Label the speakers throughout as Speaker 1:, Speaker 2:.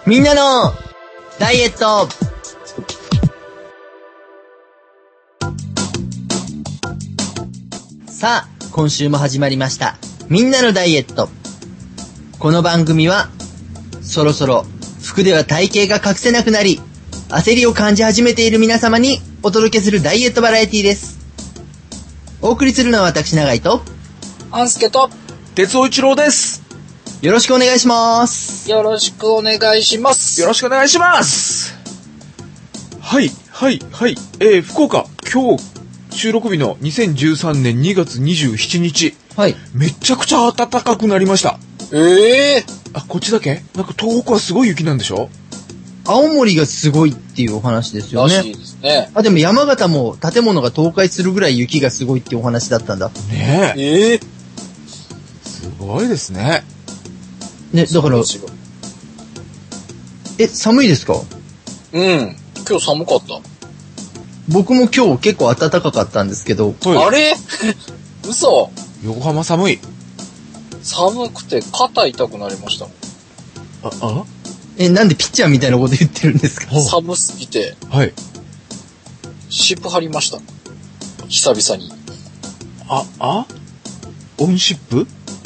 Speaker 1: みんなのダイエット。さあ、今週も始まりました。みんなのダイエット。この番組は、そろそろ服では体型が隠せなくなり、焦りを感じ始めている皆様にお届けするダイエットバラエティです。お送りするのは私永井と、
Speaker 2: あんすけと、
Speaker 3: 哲夫一郎です。
Speaker 1: よろしくお願いします。
Speaker 2: よろしくお願いします。
Speaker 3: よろしくお願いします。はい。福岡、今日収録日の2013年2月27日。
Speaker 1: はい。
Speaker 3: めちゃくちゃ暖かくなりました。あ、こっちだけ？なんか東北はすごい雪なんでしょ？
Speaker 1: 青森がすごいっていうお話ですよね。
Speaker 2: らしいですね。
Speaker 1: あ、でも山形も建物が倒壊するぐらい雪がすごいっていうお話だったんだ。
Speaker 3: ねえ。すごいですね。
Speaker 1: ね、だから、寒いですか？
Speaker 2: うん。今日寒かった。
Speaker 1: 僕も今日結構暖かかったんですけど。
Speaker 3: はい、
Speaker 2: あれ嘘。
Speaker 3: 横浜寒い。
Speaker 2: 寒くて肩痛くなりましたもん。
Speaker 1: なんでピッチャーみたいなこと言ってるんですか？
Speaker 2: 寒すぎて。
Speaker 3: はい。
Speaker 2: 湿布貼りました。久々に。
Speaker 3: オンシップ？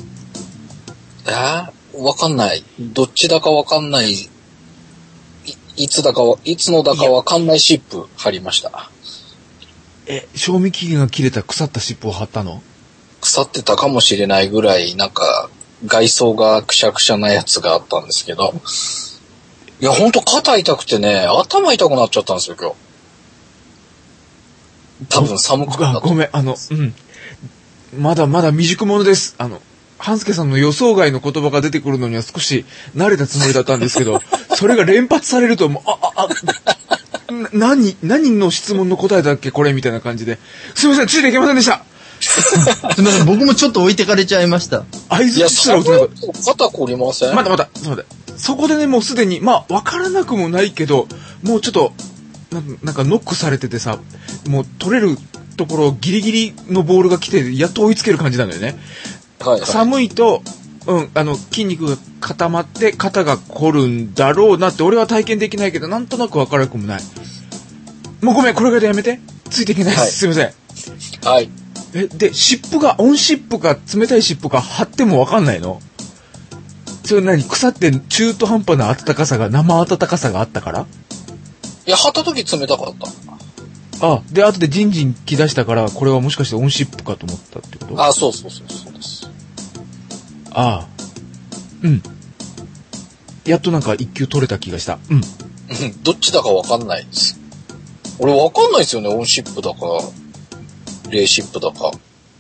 Speaker 2: わかんない。どっちだかわかんない。いつのだかわかんない湿布貼りました。
Speaker 3: 賞味期限が切れた腐った湿布を貼ったの？
Speaker 2: 腐ってたかもしれないぐらい、なんか、外装がくしゃくしゃなやつがあったんですけど。いや、ほんと肩痛くてね、頭痛くなっちゃったんですよ、今日。多分寒くなった。
Speaker 3: ごめん、まだ未熟者です。半助さんの予想外の言葉が出てくるのには少し慣れたつもりだったんですけど、それが連発されるともう、何の質問の答えだっけこれみたいな感じで。すいません、ついていけませんでした。
Speaker 1: すみません、僕もちょっと置いてかれちゃいました。
Speaker 3: 合図すら打てなかった。
Speaker 2: 肩こりません？
Speaker 3: まだ。そこでね、もうすでに、わからなくもないけど、もうちょっと、なんかノックされててさ、もう取れるところギリギリのボールが来て、やっと追いつける感じなんだよね。
Speaker 2: はい。
Speaker 3: 寒いと、筋肉が固まって肩が凝るんだろうなって俺は体験できないけど、なんとなくわからなくもない。もうごめん、これぐらいでやめて。ついていけないです。はい、すいません。
Speaker 2: はい。
Speaker 3: で、温湿布か冷たい湿布か貼ってもわかんないの？それ腐って中途半端な暖かさが、生暖かさがあったから？
Speaker 2: いや、貼った時冷たかった。
Speaker 3: で、後でジンジン来だしたから、これはもしかして温湿布かと思ったってこと？
Speaker 2: そうです。
Speaker 3: うん。やっとなんか一球取れた気がした。うん。
Speaker 2: どっちだかわかんないです。俺わかんないですよね、温湿布だか、冷湿布だか。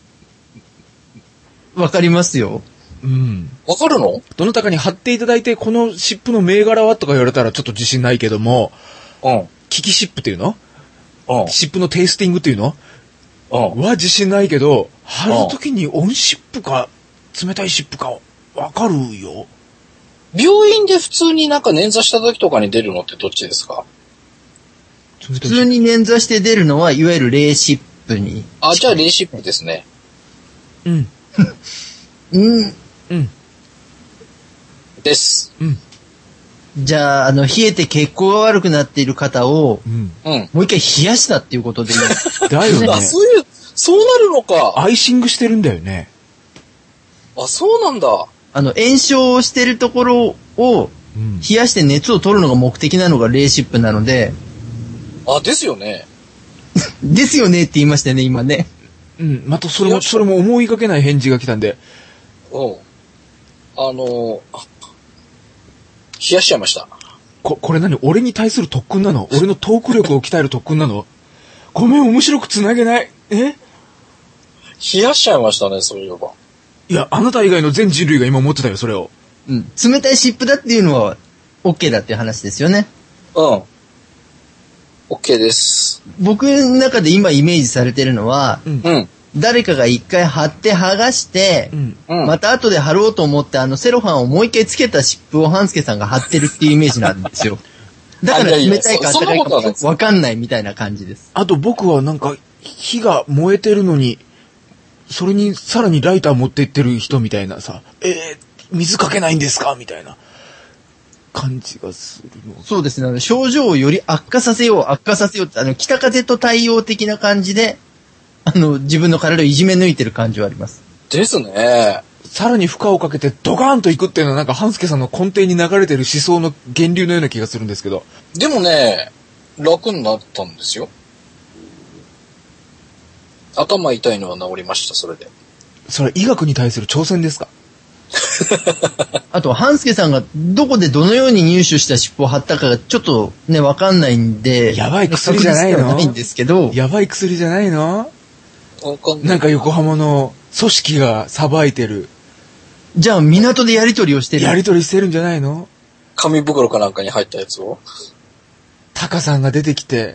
Speaker 1: わかりますよ。
Speaker 3: うん。
Speaker 2: わかるの？
Speaker 3: どなたかに貼っていただいて、この湿布の銘柄はとか言われたらちょっと自信ないけども、利き湿布っていうの？湿布のテイスティングっていうの？は自信ないけど、貼るときに温湿布か冷たい湿布かわかるよ。
Speaker 2: 病院で普通になんか捻挫した時とかに出るのってどっちですか？
Speaker 1: 普通に捻挫して出るのは、いわゆる冷湿布に。
Speaker 2: じゃあ冷湿布ですね。
Speaker 3: うん。
Speaker 2: です。
Speaker 1: じゃあ、冷えて血行が悪くなっている方を、もう一回冷やしたっていうことでいい
Speaker 3: だよね。
Speaker 2: そうなるのか。
Speaker 3: アイシングしてるんだよね。
Speaker 2: そうなんだ。
Speaker 1: 炎症をしてるところを、冷やして熱を取るのが目的なのが冷湿布なので。
Speaker 2: ですよね。
Speaker 1: ですよねって言いましたね、今ね。
Speaker 3: またそれも思いがけない返事が来たんで。
Speaker 2: 冷やしちゃいました。
Speaker 3: これ何？俺に対する特訓なの？俺のトーク力を鍛える特訓なの？ごめん、面白く繋げない。冷
Speaker 2: やしちゃいましたね、そういえば。
Speaker 3: いや、あなた以外の全人類が今思ってたよ、それを。
Speaker 1: 冷たい湿布だっていうのは、OK だっていう話ですよね。
Speaker 2: OK です。
Speaker 1: 僕の中で今イメージされてるのは、誰かが一回貼って剥がして、また後で貼ろうと思ってセロハンをもう一回つけた湿布を半助さんが貼ってるっていうイメージなんですよ。だから冷たいか温かいかわかんないみたいな感じです。
Speaker 3: あと僕はなんか火が燃えてるのに、それにさらにライター持ってってる人みたいなさ、水かけないんですかみたいな。 感じがするの。
Speaker 1: そうですね。症状をより悪化させようって、北風と太陽的な感じで、自分の体をいじめ抜いてる感じはあります。
Speaker 2: ですね。
Speaker 3: さらに負荷をかけてドカーンといくっていうのはなんか半助さんの根底に流れてる思想の源流のような気がするんですけど。
Speaker 2: でもね、楽になったんですよ。頭痛いのは治りました、それで。
Speaker 3: それ医学に対する挑戦ですか？
Speaker 1: あと、半助さんがどこでどのように入手した湿布を貼ったかがちょっとね、わかんないんで。
Speaker 3: やばい薬じゃないの？
Speaker 1: ないんですけど。
Speaker 3: やばい薬じゃないの？
Speaker 2: わかんない。
Speaker 3: なんか横浜の組織がさばいてる。
Speaker 1: じゃあ港でやり取りをしてる。
Speaker 3: やり取りしてるんじゃないの？
Speaker 2: 紙袋かなんかに入ったやつを。
Speaker 3: タカさんが出てきて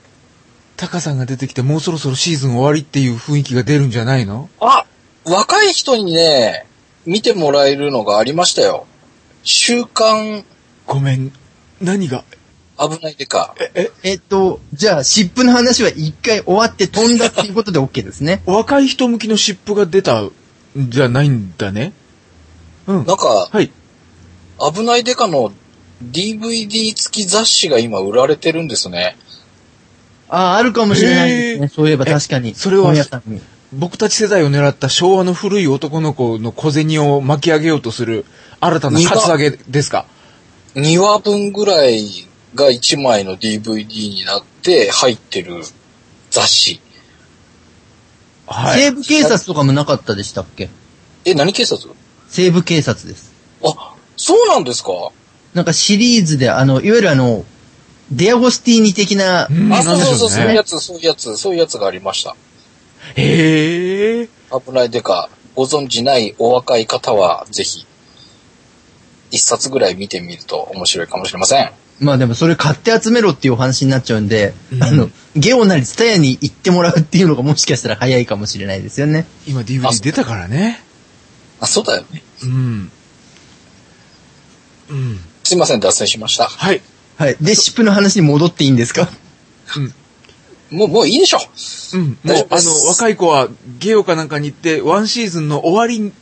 Speaker 3: もうそろそろシーズン終わりっていう雰囲気が出るんじゃないの？
Speaker 2: あ、若い人にね、見てもらえるのがありましたよ。週刊。
Speaker 3: ごめん、何が？
Speaker 2: 危ないでか。
Speaker 1: じゃあ湿布の話は一回終わって飛んだっていうことで OK ですね。
Speaker 3: 若い人向きの湿布が出たんじゃないんだね。うん。
Speaker 2: なんか、
Speaker 3: はい。
Speaker 2: 危ないデカの DVD 付き雑誌が今売られてるんですね。
Speaker 1: あるかもしれないですね。そういえば確かに。
Speaker 3: それは僕たち世代を狙った昭和の古い男の子の小銭を巻き上げようとする新たなカツアゲですか
Speaker 2: ？2話分ぐらいが1枚の DVD になって入ってる雑誌。
Speaker 1: はい。西部警察とかもなかったでしたっけ？
Speaker 2: 何警察？
Speaker 1: 西部警察です。
Speaker 2: あ、そうなんですか？なん
Speaker 1: かシリーズで、いわゆるデアゴスティーニ的な。
Speaker 2: そういうやつがありました。
Speaker 3: へー。
Speaker 2: 危ないデカ、ご存知ないお若い方は、ぜひ、一冊ぐらい見てみると面白いかもしれません。
Speaker 1: まあでもそれ買って集めろっていうお話になっちゃうんで、ゲオなりツタヤに行ってもらうっていうのがもしかしたら早いかもしれないですよね。
Speaker 3: 今 DVD 出たからね。
Speaker 2: そうだよね。
Speaker 3: うん。
Speaker 2: すいません、脱線しました。
Speaker 1: はい。はい。で、湿布の話に戻っていいんですか？
Speaker 2: もういいでしょ。
Speaker 3: もう若い子はゲオかなんかに行って、ワンシーズンの終わり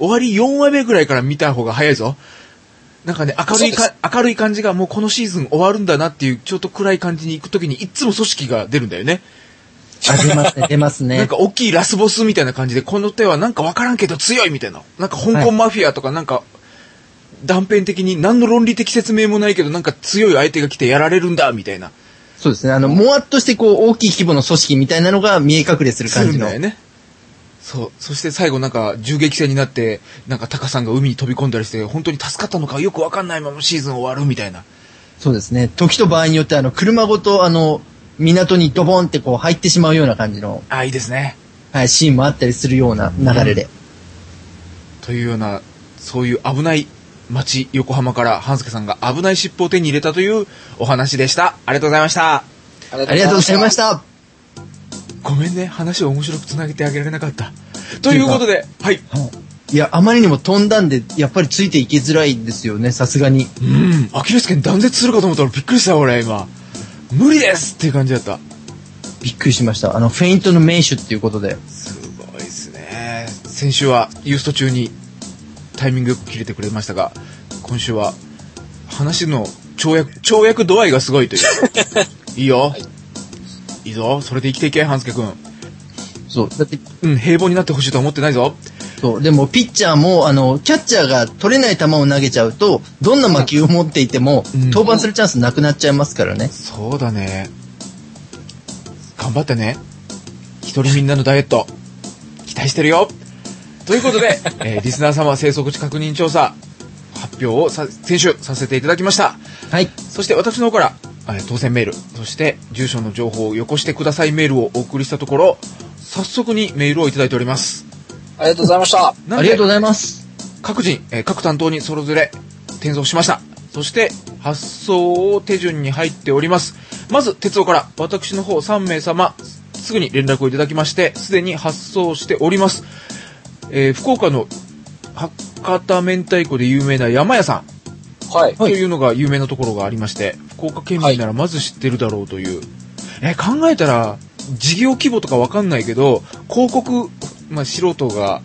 Speaker 3: 4話目ぐらいから見た方が早いぞ。なんかね、明るい感じがもうこのシーズン終わるんだなっていう、ちょっと暗い感じに行くときにいつも組織が出るんだよね。
Speaker 1: 出ますね。
Speaker 3: なんか大きいラスボスみたいな感じで、この手はなんかわからんけど強いみたいな。なんか香港マフィアとかなんか、断片的に何の論理的説明もないけど、なんか強い相手が来てやられるんだみたいな。
Speaker 1: そうですね。もわっとして大きい規模の組織みたいなのが見え隠れする感じの。
Speaker 3: するんだよね。そう。そして最後なんか銃撃戦になって、なんかタカさんが海に飛び込んだりして、本当に助かったのかよくわかんないままシーズン終わるみたいな。
Speaker 1: そうですね。時と場合によって車ごと港にドボンって入ってしまうような感じの。
Speaker 3: いいですね。
Speaker 1: はい、シーンもあったりするような流れで。
Speaker 3: というような、そういう危ない街、横浜から半助さんが危ない尻尾を手に入れたというお話でした。ありがとうございました。
Speaker 1: ありがとうございました。
Speaker 3: ごめんね、話を面白くつなげてあげられなかった。ということで、はい。
Speaker 1: いや、あまりにも飛んだんで、やっぱりついていきづらいですよね、さすがに。
Speaker 3: アキレス腱断絶するかと思ったらびっくりしたよ、俺、今。無理ですっていう感じだった。
Speaker 1: びっくりしました。フェイントの名手っていうことで。
Speaker 3: すごいですね。先週はユースト中にタイミングよく切れてくれましたが、今週は話の跳躍度合いがすごいという。いいよ。はい、いいぞ。それで生きていけ、半助くん。
Speaker 1: そう。だって、
Speaker 3: 平凡になってほしいとは思ってないぞ。
Speaker 1: そう。でも、ピッチャーも、キャッチャーが取れない球を投げちゃうと、どんな魔球を持っていても、登板するチャンスなくなっちゃいますからね。
Speaker 3: そうだね。頑張ってね。一人みんなのダイエット、期待してるよ。ということで、リスナー様生息地確認調査、発表を先週させていただきました。
Speaker 1: はい。
Speaker 3: そして私の方から、当選メール、そして住所の情報をよこしてくださいメールをお送りしたところ、早速にメールをいただいております。
Speaker 2: ありがとうございました。
Speaker 1: ありがとうございます。
Speaker 3: 各人、各担当にそれぞれ転送しました。そして発送を手順に入っております。まず鉄道から私の方3名様すぐに連絡をいただきまして、すでに発送しております。福岡の博多明太子で有名な山屋さん、
Speaker 2: はい、
Speaker 3: というのが有名なところがありまして、福岡県民ならまず知ってるだろうという、考えたら事業規模とかわかんないけど、広告、素人が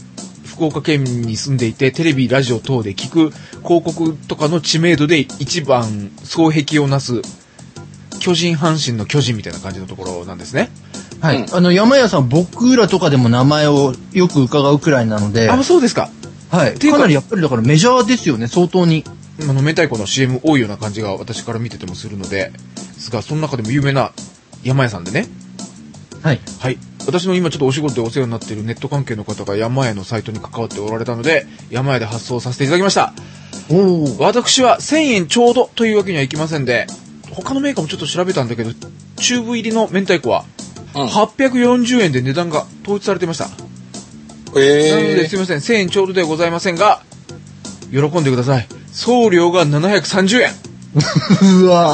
Speaker 3: 福岡県に住んでいて、テレビ、ラジオ等で聞く広告とかの知名度で一番双璧をなす、巨人阪神の巨人みたいな感じのところなんですね。
Speaker 1: はい。山屋さん、僕らとかでも名前をよく伺うくらいなので。
Speaker 3: あ、そうですか。
Speaker 1: はい。かなりやっぱりだからメジャーですよね、相当に。
Speaker 3: 明太子の CM 多いような感じが私から見ててもするので、ですが、その中でも有名な山屋さんでね。
Speaker 1: はい。
Speaker 3: はい。私の今ちょっとお仕事でお世話になっているネット関係の方が山屋のサイトに関わっておられたので、山屋で発送させていただきました。私は1000円ちょうどというわけにはいきませんで、他のメーカーもちょっと調べたんだけど、チューブ入りの明太子は、840円で値段が統一されていました。なのですいません、1000円ちょうどではございませんが、喜んでください。送料が730円。
Speaker 1: うわ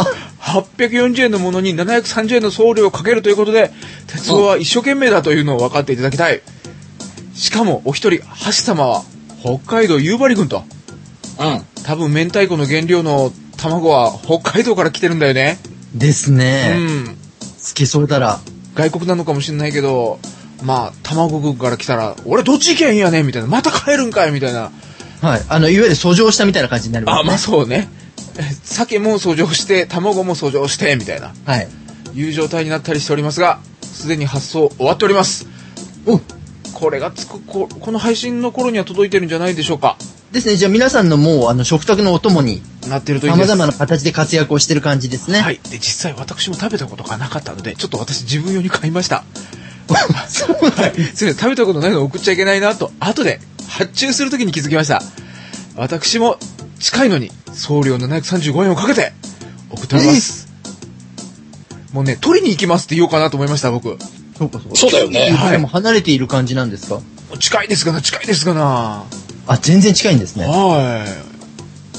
Speaker 3: 840円のものに730円の送料をかけるということで、鉄道は一生懸命だというのを分かっていただきたい。しかも、お一人、橋様は、北海道夕張郡と。多分、明太子の原料の卵は北海道から来てるんだよね。
Speaker 1: ですね。好きそうだら。
Speaker 3: 外国なのかもしれないけど、まあ、卵郡から来たら、俺どっち行けんやねんみたいな。また帰るんかいみたいな。
Speaker 1: はい。いわゆる遡上したみたいな感じになりますね。
Speaker 3: まあそうね。鮭も遡上して、卵も遡上して、みたいな。
Speaker 1: はい。
Speaker 3: いう状態になったりしておりますが、すでに発送終わっております。これがこの配信の頃には届いてるんじゃないでしょうか。
Speaker 1: ですね。じゃあ皆さんのもう、食卓のお供に
Speaker 3: なってるといいです。
Speaker 1: 様々な形で活躍をしてる感じですね。
Speaker 3: はい。で、実際私も食べたことがなかったので、ちょっと私自分用に買いました。
Speaker 1: そうなんです。
Speaker 3: すみません、食べたことないの送っちゃいけないなと、後で発注するときに気づきました。私も近いのに送料735円をかけて送っております。もうね、取りに行きますって言おうかなと思いました、僕。
Speaker 2: そうだよね。
Speaker 1: でも離れている感じなんですか？
Speaker 3: 近いですかな。
Speaker 1: あ、全然近いんですね。
Speaker 3: はい。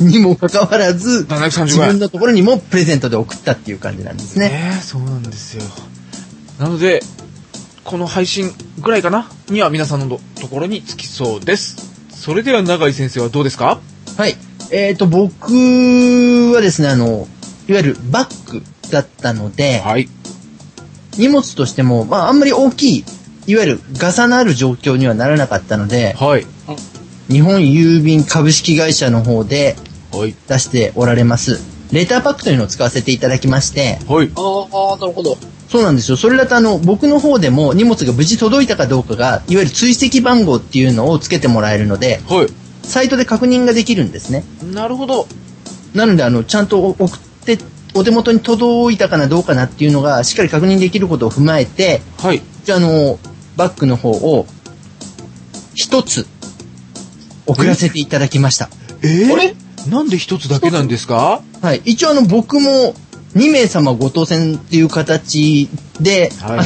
Speaker 1: にもかかわらず、
Speaker 3: 735円。
Speaker 1: 自分のところにもプレゼントで送ったっていう感じなんですね。
Speaker 3: そうなんですよ。なので、この配信ぐらいかなには皆さんのところに着きそうです。それでは永井先生はどうですか？
Speaker 1: はい。僕はですね、いわゆるバッグだったので、
Speaker 3: はい。
Speaker 1: 荷物としても、あんまり大きい、いわゆるガサのある状況にはならなかったので、
Speaker 3: はい。
Speaker 1: 日本郵便株式会社の方で出しておられます、レターパックというのを使わせていただきまして、
Speaker 3: はい。
Speaker 2: なるほど。
Speaker 1: そうなんですよ。それだと僕の方でも荷物が無事届いたかどうかが、いわゆる追跡番号っていうのをつけてもらえるので、
Speaker 3: はい。
Speaker 1: サイトで確認ができるんですね。
Speaker 3: なるほど。
Speaker 1: なので、ちゃんと送って、お手元に届いたかなどうかなっていうのがしっかり確認できることを踏まえて、
Speaker 3: はい。
Speaker 1: じゃあバッグの方を一つ送らせていただきました。
Speaker 2: あれ？
Speaker 3: なんで一つだけなんですか？
Speaker 1: はい。一応僕も2名様ご当選っていう形で、はい、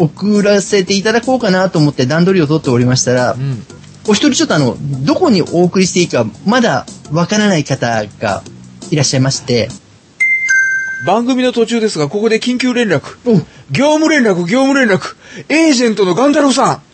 Speaker 1: 送らせていただこうかなと思って段取りを取っておりましたら、お一人ちょっとどこにお送りしていいかまだわからない方がいらっしゃいまして、
Speaker 3: 番組の途中ですが、ここで緊急連絡。業務連絡。エージェントのガンダルフさん。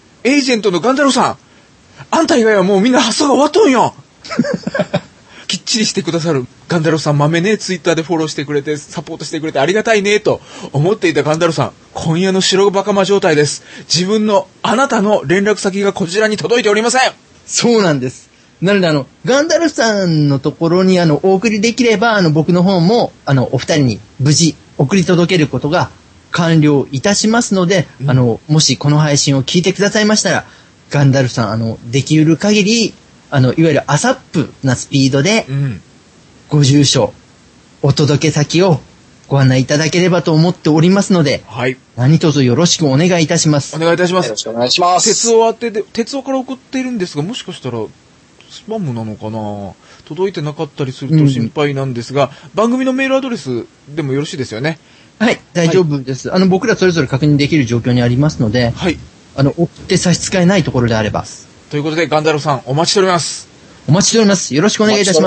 Speaker 3: あんた以外はもうみんな発送が終わっとんよ。きっちりしてくださるガンダルフさん、豆ね、ツイッターでフォローしてくれて、サポートしてくれてありがたいね、と思っていたガンダルフさん。今夜の白バカマ状態です。自分の、あなたの連絡先がこちらに届いておりません。
Speaker 1: そうなんです。なのでガンダルフさんのところにお送りできれば、僕の方も、お二人に無事送り届けることが完了いたしますので、もしこの配信を聞いてくださいましたら、ガンダルフさん、できうる限り、いわゆるアサップなスピードで、ご住所、お届け先をご案内いただければと思っておりますので、
Speaker 3: はい。
Speaker 1: 何卒よろしくお願いいたします。
Speaker 3: お願いいたします。
Speaker 2: よろしくお願いします。
Speaker 3: 鉄道から送っているんですが、もしかしたら、スパムなのかな？届いてなかったりすると心配なんですが、番組のメールアドレスでもよろしいですよね？
Speaker 1: はい、大丈夫です。僕らそれぞれ確認できる状況にありますので、
Speaker 3: はい。
Speaker 1: 送って差し支えないところであれば。
Speaker 3: ということで、ガンダルさん、お待ちしております。
Speaker 1: お待ちしております。よろしくお願いいたします。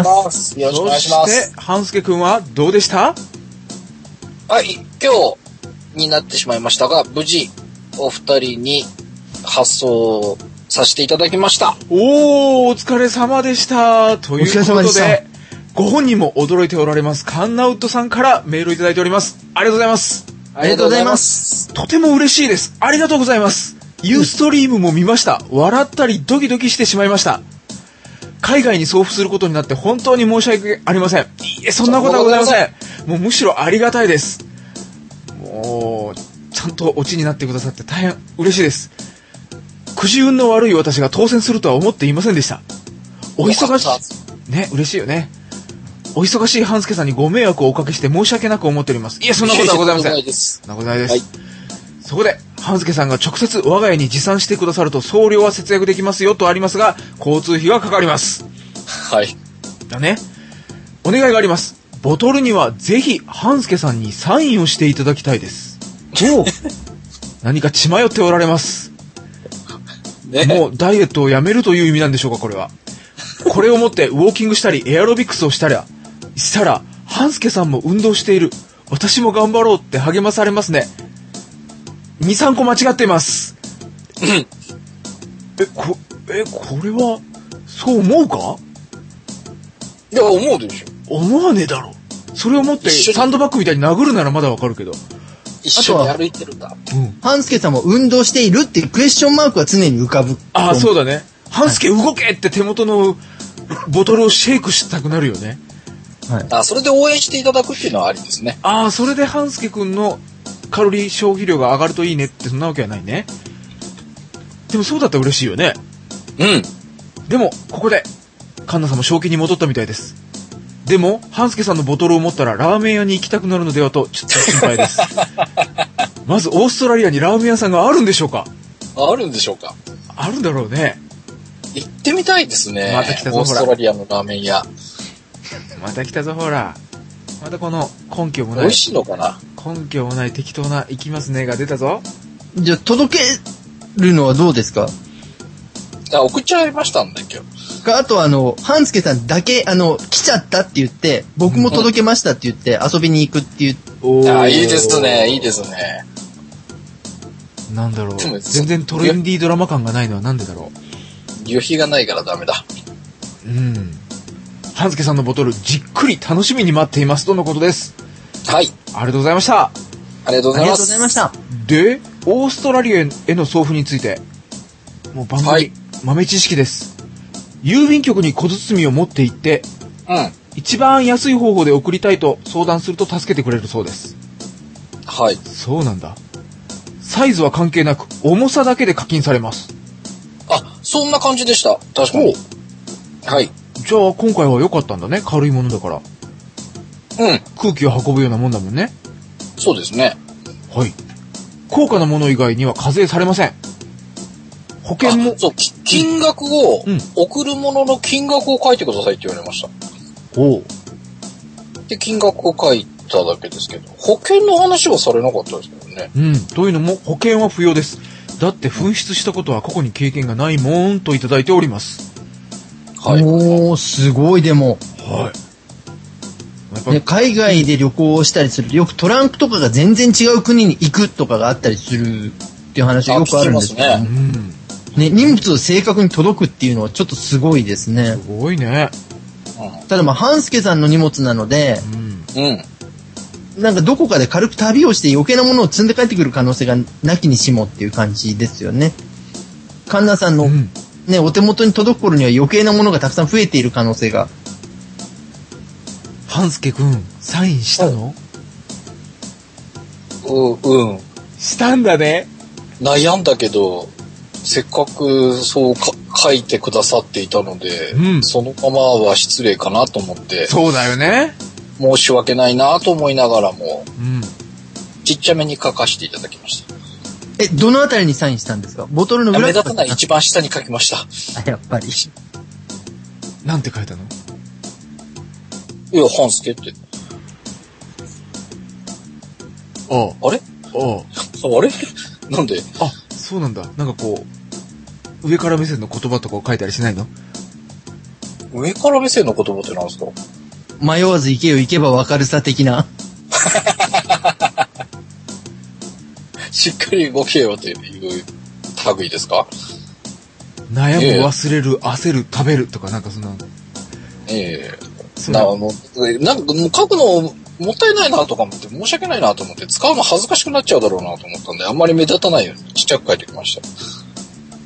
Speaker 2: よろしくお願いします。
Speaker 3: そして、半助くんはどうでした？
Speaker 2: はい、今日になってしまいましたが、無事、お二人に発送させていただきました。
Speaker 3: お疲れ様でした。ということで、ご本人も驚いておられます、カンナウッドさんからメールいただいております。ありがとうございます。
Speaker 1: ありがとうございます。
Speaker 3: とても嬉しいです。ありがとうございます。 ユーストリームも見ました。笑ったりドキドキしてしまいました。海外に送付することになって本当に申し訳ありません。いえ、そんなことはございません。もうむしろありがたいです。もう、ちゃんとオチになってくださって大変嬉しいです。くじ運の悪い私が当選するとは思っていませんでした。お忙しい。ね、嬉しいよね。お忙しい半助さんにご迷惑をおかけして申し訳なく思っております。いえ、そんなことはございません。そんなことないです。はい。そこで、半助さんが直接我が家に持参してくださると送料は節約できますよとありますが、交通費がかかります。
Speaker 2: はい。
Speaker 3: だね。お願いがあります。ボトルにはぜひ半助さんにサインをしていただきたいです。何か血迷っておられます。ね、もうダイエットをやめるという意味なんでしょうか、これは。これをもってウォーキングしたりエアロビクスをしたら、半助さんも運動している。私も頑張ろうって励まされますね。2、3個間違っています。これは、そう思うか？
Speaker 2: いや、思うでしょ。
Speaker 3: 思わねえだろ。それをもってサンドバッグみたいに殴るならまだわかるけど。
Speaker 2: 一緒に歩いてるんだ。
Speaker 1: 半助さんも運動しているっていうクエスチョンマークは常に浮かぶ。
Speaker 3: ああ、そうだね。半助動けって手元のボトルをシェイクしたくなるよね。
Speaker 2: はい。あ、それで応援していただくっていうのはありですね。
Speaker 3: ああ、それで半助くんのカロリー消費量が上がるといいねってそんなわけはないね。でもそうだったら嬉しいよね。
Speaker 2: うん。
Speaker 3: でも、ここで、カンナさんも正気に戻ったみたいです。でも、半助さんのボトルを持ったらラーメン屋に行きたくなるのではと、ちょっと心配です。まず、オーストラリアにラーメン屋さんがあるんでしょうか？
Speaker 2: あるんでしょうか？
Speaker 3: あるんだろうね。
Speaker 2: 行ってみたいですね。
Speaker 3: また来たぞ、
Speaker 2: オーストラリアのラーメン屋。
Speaker 3: また来たぞ、ほら。またこの根拠もない。
Speaker 2: 美味しいのかな？
Speaker 3: 根拠もない適当な行きますねが出たぞ。
Speaker 1: じゃあ、届けるのはどうですか？
Speaker 2: あ、送っちゃいましたんだ今日。
Speaker 1: あと半助さんだけ来ちゃったって言って、僕も届けましたって言って遊びに行くっていう。
Speaker 2: あ、いいですね、いいですね。
Speaker 3: なんだろう。全然トレンディードラマ感がないのはなんでだろ
Speaker 2: う。旅費がないからダメだ。
Speaker 3: うん。半助さんのボトルじっくり楽しみに待っていますとのことです。
Speaker 2: はい。
Speaker 3: ありがとうございました。
Speaker 2: ありがとうございます。ありがとうございました。
Speaker 3: で、オーストラリアへの送付について、もう番組、はい、豆知識です。郵便局に小包を持って行って、一番安い方法で送りたいと相談すると助けてくれるそうです。
Speaker 2: はい。
Speaker 3: そうなんだ。サイズは関係なく、重さだけで課金されます。
Speaker 2: あ、そんな感じでした。確かに。はい。
Speaker 3: じゃあ今回は良かったんだね。軽いものだから。空気を運ぶようなもんだもんね。
Speaker 2: そうですね。
Speaker 3: はい。高価なもの以外には課税されません。保険も。
Speaker 2: そう、金額を、送るものの金額を書いてくださいって言われました。
Speaker 3: おう。
Speaker 2: で、金額を書いただけですけど、保険の話はされなかったですけどね。
Speaker 3: というのも、保険は不要です。だって紛失したことは過去に経験がないもんといただいております。
Speaker 1: はい。おー、すごいでも。
Speaker 3: はい。
Speaker 1: ね、海外で旅行をしたりすると、よくトランクとかが全然違う国に行くとかがあったりするっていう話がよくあるんですけど、ね、荷物を正確に届くっていうのはちょっとすごいですね。
Speaker 3: すごいね。
Speaker 1: ただ半助さんの荷物なので、なんかどこかで軽く旅をして余計なものを積んで帰ってくる可能性がなきにしもっていう感じですよね。カンナさんの、ね、お手元に届く頃には余計なものがたくさん増えている可能性が。
Speaker 3: 半助くん、サインしたの？したんだね。
Speaker 2: 悩んだけど、せっかくそう書いてくださっていたので、そのままは失礼かなと思って。
Speaker 3: そうだよね。
Speaker 2: 申し訳ないなと思いながらも、ちっちゃめに書かせていただきました。
Speaker 1: どのあたりにサインしたんですか？ボトルの裏？
Speaker 2: 目立たない一番下に書きました。
Speaker 1: やっぱり。
Speaker 3: なんて書いたの？
Speaker 2: いや、半助って。あれあれなんで？
Speaker 3: あ、そうなんだ。なんかこう、上から目線の言葉とか書いたりしないの？
Speaker 2: 上から目線の言葉って何ですか？
Speaker 1: 迷わず行けよ、行けばわかるさ的な。
Speaker 2: しっかり動けよっていう類ですか？
Speaker 3: 悩む、忘れる、焦る、食べるとかなんかそんな。
Speaker 2: なんかもう書くのもったいないなとか思って、申し訳ないなと思って、使うの恥ずかしくなっちゃうだろうなと思ったんで、あんまり目立たないようにちっちゃく書いてきました。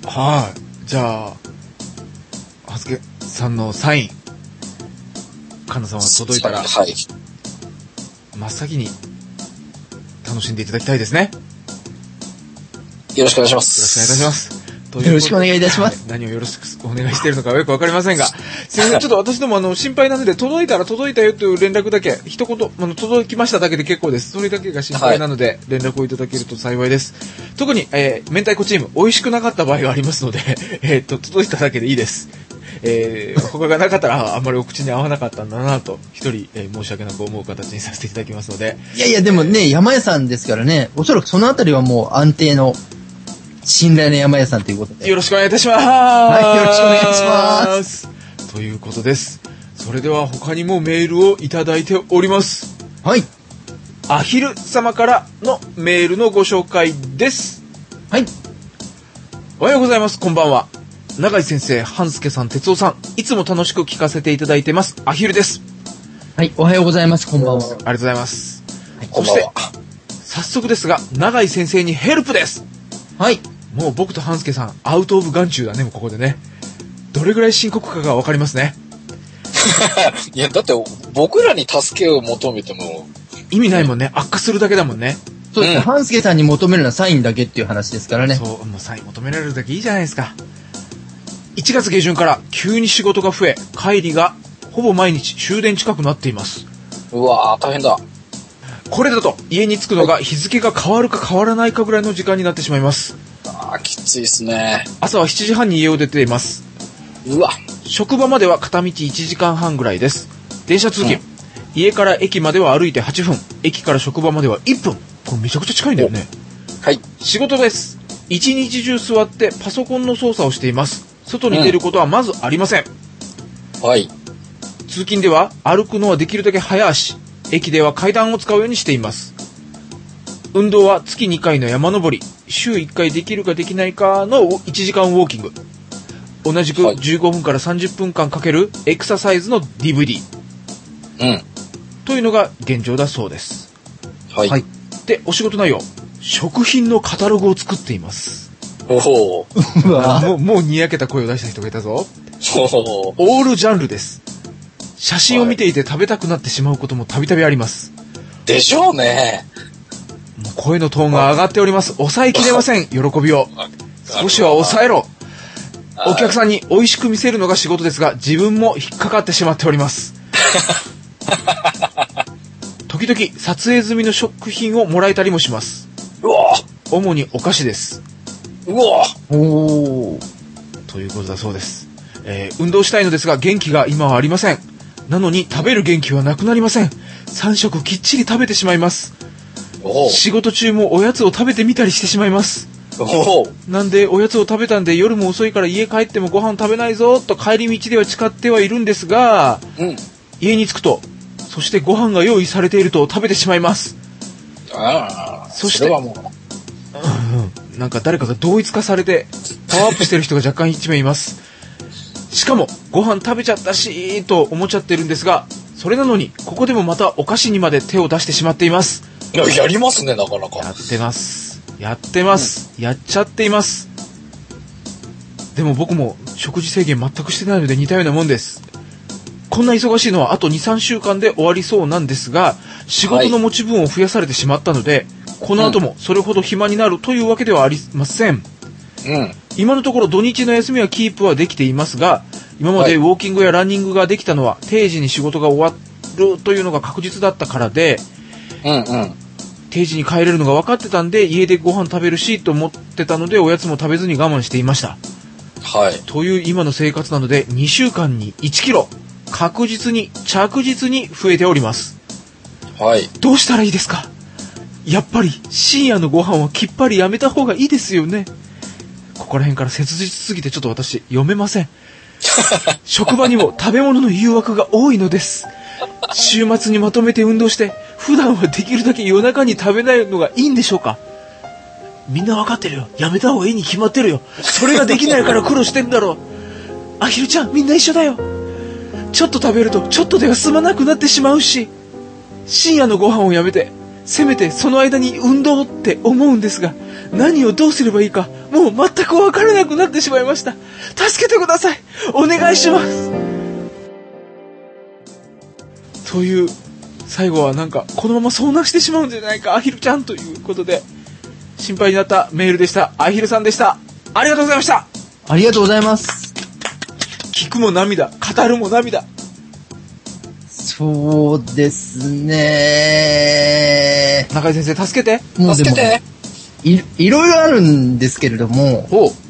Speaker 3: はい。じゃあ、はすけさんのサイン、神田さんは届いたら、
Speaker 2: はい。
Speaker 3: 真っ先に楽しんでいただきたいですね。
Speaker 2: よろしくお願いしま
Speaker 3: よろしくお願いいた
Speaker 2: す。
Speaker 3: します。
Speaker 1: よろしくお願いいたします。
Speaker 3: はい、何をよろしくお願いしているのかはよくわかりませんが、すいません、ちょっと私ども心配なので、届いたら届いたよという連絡だけ、一言、届きましただけで結構です。それだけが心配なので、連絡をいただけると幸いです。特に、明太子チーム、美味しくなかった場合がありますので、届いただけでいいです。他がなかったらあんまりお口に合わなかったんだなと、一人、申し訳なく思う形にさせていただきますので。
Speaker 1: いやいや、でもね、山屋さんですからね、おそらくそのあたりはもう安定の、信頼の山屋さんということで。
Speaker 3: よろしくお願いいたします。
Speaker 1: はい、よろしくお願いします。
Speaker 3: ということです。それでは他にもメールをいただいております。
Speaker 1: はい。
Speaker 3: アヒル様からのメールのご紹介です。
Speaker 1: はい。
Speaker 3: おはようございます。こんばんは。永井先生、半助さん、哲夫さん、いつも楽しく聞かせていただいてます。アヒルです。
Speaker 1: はい、おはようございます。こんばんは。
Speaker 3: ありがとうございます。
Speaker 1: はい、
Speaker 3: そして、早速ですが、永井先生にヘルプです。
Speaker 1: はい。
Speaker 3: もう僕と半助さん、アウトオブ眼中だね、もうここでね。どれぐらい深刻かがわかりますね。
Speaker 2: いや、だって、僕らに助けを求めても。
Speaker 3: 意味ないもんね。悪化するだけだもんね。
Speaker 1: そうですね。半助さんに求めるのはサインだけっていう話ですからね。
Speaker 3: そう、もうサイン求められるだけいいじゃないですか。1月下旬から急に仕事が増え、帰りがほぼ毎日終電近くなっています。
Speaker 2: うわぁ、大変だ。
Speaker 3: これだと家に着くのが日付が変わるか変わらないかぐらいの時間になってしまいます。
Speaker 2: あー、きついっすね。
Speaker 3: 朝は7時半に家を出ています。
Speaker 2: うわ。
Speaker 3: 職場までは片道1時間半ぐらいです。電車通勤、家から駅までは歩いて8分、駅から職場までは1分。これめちゃくちゃ近いんだよね。
Speaker 2: はい。
Speaker 3: 仕事です。一日中座ってパソコンの操作をしています。外に出ることはまずありません。
Speaker 2: はい。
Speaker 3: 通勤では歩くのはできるだけ早足、駅では階段を使うようにしています。運動は月2回の山登り、週1回できるかできないかの1時間ウォーキング、同じく15分から30分間かけるエクササイズの DVD、というのが現状だそうです。
Speaker 2: はい。
Speaker 3: で、お仕事内容、食品のカタログを作っています。
Speaker 2: おほ
Speaker 3: ー。もうにやけた声を出した人がいたぞ。オールジャンルです。写真を見ていて食べたくなってしまうこともたびたびあります。
Speaker 2: でしょうね。
Speaker 3: もう声のトーンが上がっております。抑えきれません、喜びを。少しは抑えろ。お客さんに美味しく見せるのが仕事ですが、自分も引っかかってしまっております。時々撮影済みの食品をもらえたりもします。
Speaker 2: うわ
Speaker 3: 主にお菓子です。
Speaker 2: うわ
Speaker 1: おー。
Speaker 3: ということだそうです。運動したいのですが元気が今はありません。なのに食べる元気はなくなりません。3食きっちり食べてしまいます。仕事中もおやつを食べてみたりしてしまいます。なんでおやつを食べたんで夜も遅いから家帰ってもご飯食べないぞと帰り道では誓ってはいるんですが、家に着くと、そしてご飯が用意されていると食べてしまいます。そして、なんか誰かが同一化されてパワーアップしてる人が若干一名います。しかもご飯食べちゃったしと思っちゃってるんですが、それなのにここでもまたお菓子にまで手を出してしまっています。
Speaker 2: やりますね、なかなか。
Speaker 3: やってます。やっちゃっています。でも僕も食事制限全くしてないので似たようなもんです。こんな忙しいのはあと 2,3 週間で終わりそうなんですが、仕事の持ち分を増やされてしまったので、この後もそれほど暇になるというわけではありません。今のところ土日の休みはキープはできていますが、今までウォーキングやランニングができたのは定時に仕事が終わるというのが確実だったからで、定時に帰れるのが分かってたんで、家でご飯食べるしと思ってたので、おやつも食べずに我慢していました。という今の生活なので、2週間に1キロ確実に着実に増えております。どうしたらいいですか？やっぱり深夜のご飯はきっぱりやめた方がいいですよね。ここら辺から切実すぎてちょっと私読めません。職場にも食べ物の誘惑が多いのです。週末にまとめて運動して、普段はできるだけ夜中に食べないのがいいんでしょうか？みんなわかってるよ。やめた方がいいに決まってるよ。それができないから苦労してんだろう。アヒルちゃん、みんな一緒だよ。ちょっと食べるとちょっとでは済まなくなってしまうし。 深夜のご飯をやめて、せめてその間に運動って思うんですが、何をどうすればいいか、もう全くわからなくなってしまいました。助けてください。お願いします。という、最後はなんか、このまま遭難してしまうんじゃないか、アヒルちゃんということで、心配になったメールでした。アヒルさんでした。ありがとうございました。
Speaker 1: ありがとうございます。
Speaker 3: 聞くも涙、語るも涙。
Speaker 1: そうですね。
Speaker 3: 中井先生、助けて。
Speaker 1: もう
Speaker 2: 助けて。
Speaker 1: いろいろあるんですけれども、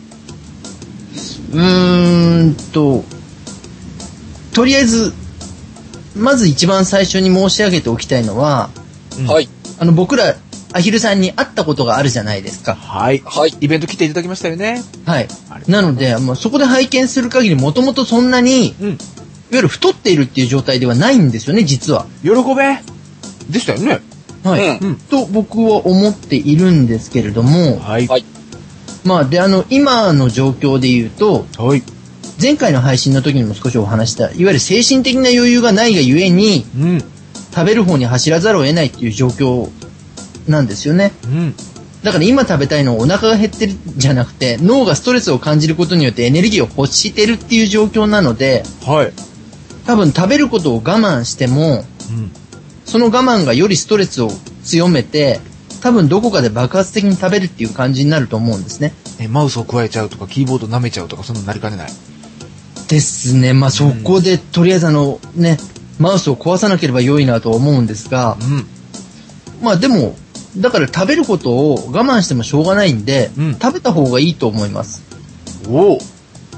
Speaker 1: とりあえず、まず一番最初に申し上げておきたいのは、
Speaker 2: はい。
Speaker 1: 僕ら、アヒルさんに会ったことがあるじゃないですか。
Speaker 3: はい。
Speaker 2: はい。
Speaker 3: イベント来ていただきましたよね。
Speaker 1: はい。なので、そこで拝見する限り、もともとそんなに、いわゆる太っているっていう状態ではないんですよね、実は。
Speaker 3: 喜べでしたよね。
Speaker 1: はい。と僕は思っているんですけれども、
Speaker 3: はい。
Speaker 1: で、今の状況で言うと、
Speaker 3: はい。
Speaker 1: 前回の配信の時にも少しお話した、いわゆる精神的な余裕がないがゆえに、食べる方に走らざるを得ないっていう状況なんですよね。だから今食べたいのはお腹が減ってるじゃなくて、脳がストレスを感じることによってエネルギーを欲してるっていう状況なので、
Speaker 3: はい。
Speaker 1: 多分食べることを我慢しても、その我慢がよりストレスを強めて、多分どこかで爆発的に食べるっていう感じになると思うんですね。
Speaker 3: マウスを加えちゃうとか、キーボード舐めちゃうとか、そんなのなりかねない。
Speaker 1: ですね。そこで、とりあえずマウスを壊さなければ良いなと思うんですが、でも、だから食べることを我慢してもしょうがないんで、食べた方がいいと思います。
Speaker 3: おお。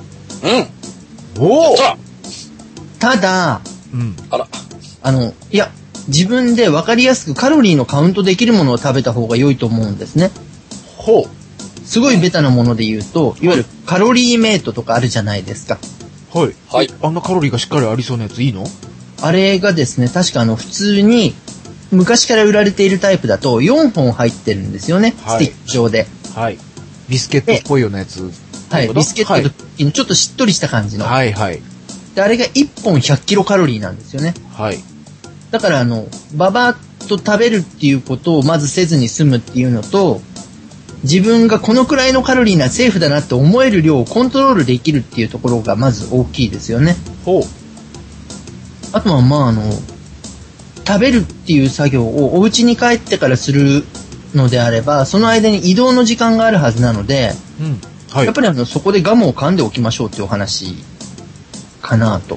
Speaker 1: ただ、
Speaker 2: あら。
Speaker 1: いや、自分で分かりやすくカロリーのカウントできるものを食べた方が良いと思うんですね。すごいベタなもので言うと、いわゆるカロリーメイトとかあるじゃないですか。
Speaker 3: はい。あんなカロリーがしっかりありそうなやついいの？
Speaker 1: あれがですね、確か普通に、昔から売られているタイプだと4本入ってるんですよね。スティック状で。
Speaker 3: はい。ビスケットっぽいようなやつ。
Speaker 1: はい。ビスケットのちょっとしっとりした感じの。
Speaker 3: はいはい。
Speaker 1: で、あれが1本100キロカロリーなんですよね。
Speaker 3: はい。
Speaker 1: だからババッと食べるっていうことをまずせずに済むっていうのと、自分がこのくらいのカロリーならセーフだなって思える量をコントロールできるっていうところがまず大きいですよね。あとは食べるっていう作業をお家に帰ってからするのであれば、その間に移動の時間があるはずなので、やっぱりそこでガムを噛んでおきましょうっていうお話かなと。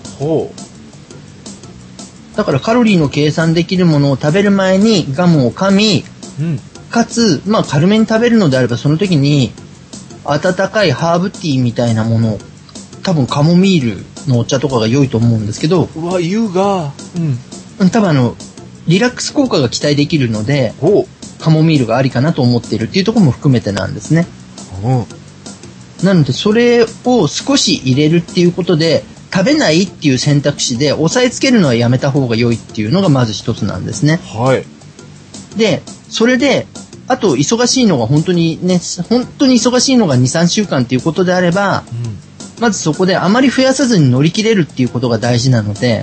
Speaker 1: だからカロリーの計算できるものを食べる前にガムを噛み、かつ、軽めに食べるのであればその時に温かいハーブティーみたいなものを、多分カモミールのお茶とかが良いと思うんですけど、
Speaker 3: 湯が、
Speaker 1: 多分リラックス効果が期待できるので、カモミールがありかなと思っているっていうところも含めてなんですね。なのでそれを少し入れるっていうことで、食べないっていう選択肢で押さえつけるのはやめた方が良いっていうのがまず一つなんですね。で、それで、あと忙しいのが本当に忙しいのが2、3週間っていうことであれば、まずそこであまり増やさずに乗り切れるっていうことが大事なので、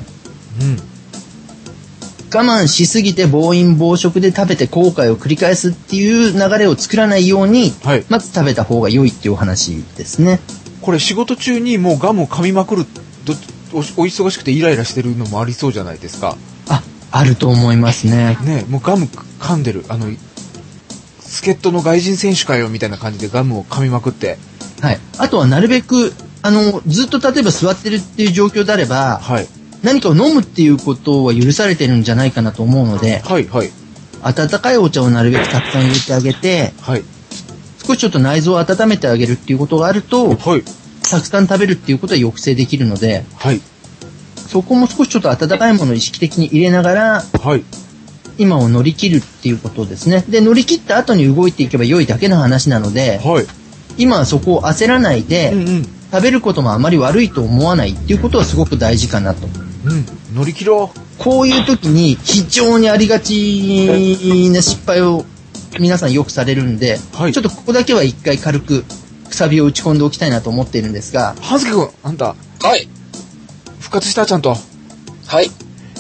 Speaker 1: 我慢しすぎて暴飲暴食で食べて後悔を繰り返すっていう流れを作らないように、まず食べた方が良いっていうお話ですね。
Speaker 3: これ仕事中にもうガムを噛みまくる、お忙しくてイライラしてるのもありそうじゃないですか。
Speaker 1: あると思いますね。
Speaker 3: もうガム噛んでる。助っ人の外人選手かよみたいな感じでガムを噛みまくって。
Speaker 1: あとはなるべく、ずっと例えば座ってるっていう状況であれば、何かを飲むっていうことは許されてるんじゃないかなと思うので、温かいお茶をなるべくたくさん入れてあげて、少しちょっと内臓を温めてあげるっていうことがあると、たくさん食べるっていうことは抑制できるので、そこも少しちょっと温かいものを意識的に入れながら、今を乗り切るっていうことですね。で、乗り切った後に動いていけば良いだけの話なので、今はそこを焦らないで、食べることもあまり悪いと思わないっていうことはすごく大事かなと。
Speaker 3: 乗り切ろう。
Speaker 1: こういう時に非常にありがちな失敗を皆さんよくされるんで、ちょっとここだけは一回軽くくさびを打ち込んでおきたいなと思っているんですが。
Speaker 3: はずきくん、あんた。復活したちゃんと。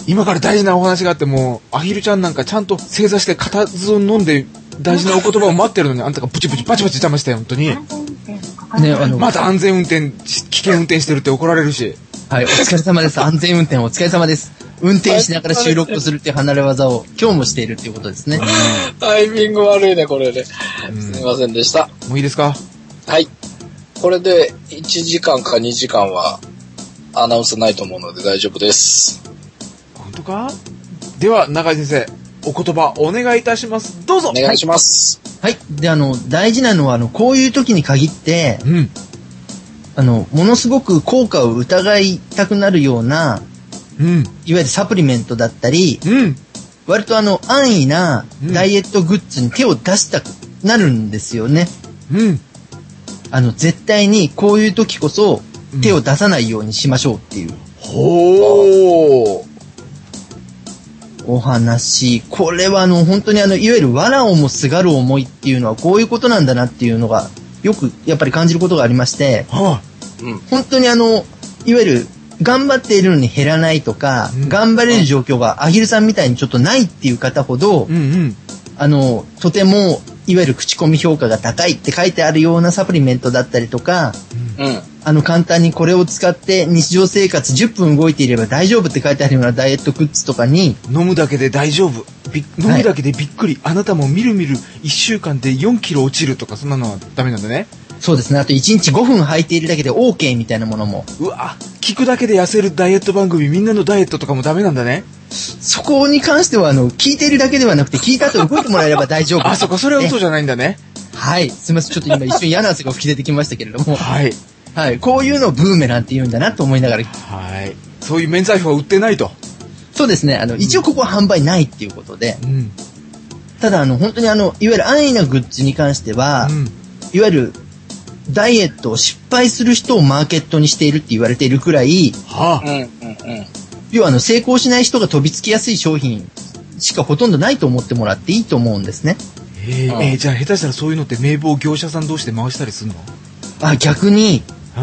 Speaker 3: 今から大事なお話があって、もう、アヒルちゃんなんかちゃんと正座して固唾を飲んで大事なお言葉を待ってるのに、あんたがブチブチバチバチ邪魔したよ、本当に。
Speaker 1: ね、
Speaker 3: また安全運転、危険運転してるって怒られるし。
Speaker 1: はい、お疲れ様です。安全運転お疲れ様です。運転しながら収録をするっていう離れ技を今日もしているっていうことですね。
Speaker 2: タイミング悪いね、これね。すみませんでした。
Speaker 3: もういいですか？
Speaker 2: はい。これで1時間か2時間はアナウンスないと思うので大丈夫です。
Speaker 3: 本当か？では、中井先生、お言葉お願いいたします。どうぞ。
Speaker 2: お願いします。
Speaker 1: はい。で、大事なのは、こういう時に限って、
Speaker 3: うん。
Speaker 1: ものすごく効果を疑いたくなるような、
Speaker 3: うん。
Speaker 1: いわゆるサプリメントだったり、
Speaker 3: うん。
Speaker 1: 割と安易なダイエットグッズに手を出したくなるんですよね。
Speaker 3: うん。
Speaker 1: 絶対にこういう時こそ手を出さないようにしましょうっていう。
Speaker 3: ほー。
Speaker 1: お話。これは本当にいわゆる藁をもすがる思いっていうのはこういうことなんだなっていうのがよくやっぱり感じることがありまして、
Speaker 3: はあ、
Speaker 1: 本当にいわゆる頑張っているのに減らないとか、頑張れる状況がアヒルさんみたいにちょっとないっていう方ほど、とてもいわゆる口コミ評価が高いって書いてあるようなサプリメントだったりとか、簡単にこれを使って日常生活10分動いていれば大丈夫って書いてあるようなダイエットグッズとかに、
Speaker 3: 飲むだけで大丈夫。飲むだけでびっくり。あなたもみるみる1週間で4キロ落ちるとか、そんなのはダメなんだね。
Speaker 1: そうですね。あと1日5分履いているだけで OK みたいなものも。
Speaker 3: うわ、聞くだけで痩せるダイエット番組、みんなのダイエットとかもダメなんだね。
Speaker 1: そこに関しては聞いているだけではなくて、聞いた後動いてもらえれば大丈夫。
Speaker 3: あ、そっか、それは嘘じゃないんだね。
Speaker 1: はい。すみません。ちょっと今一瞬嫌な汗が吹き出てきましたけれども。
Speaker 3: はい。
Speaker 1: はい。こういうのをブーメランって言うんだなと思いながら。
Speaker 3: はい。そういう免罪符は売ってないと。
Speaker 1: そうですね。一応ここは販売ないっていうことで。
Speaker 3: うん。
Speaker 1: ただ本当にいわゆる安易なグッズに関しては、いわゆるダイエットを失敗する人をマーケットにしているって言われているくらい、要は成功しない人が飛びつきやすい商品しかほとんどないと思ってもらっていいと思うんですね。
Speaker 3: じゃあ下手したらそういうのって名簿を業者さん同士で回したりするの？
Speaker 1: 逆に、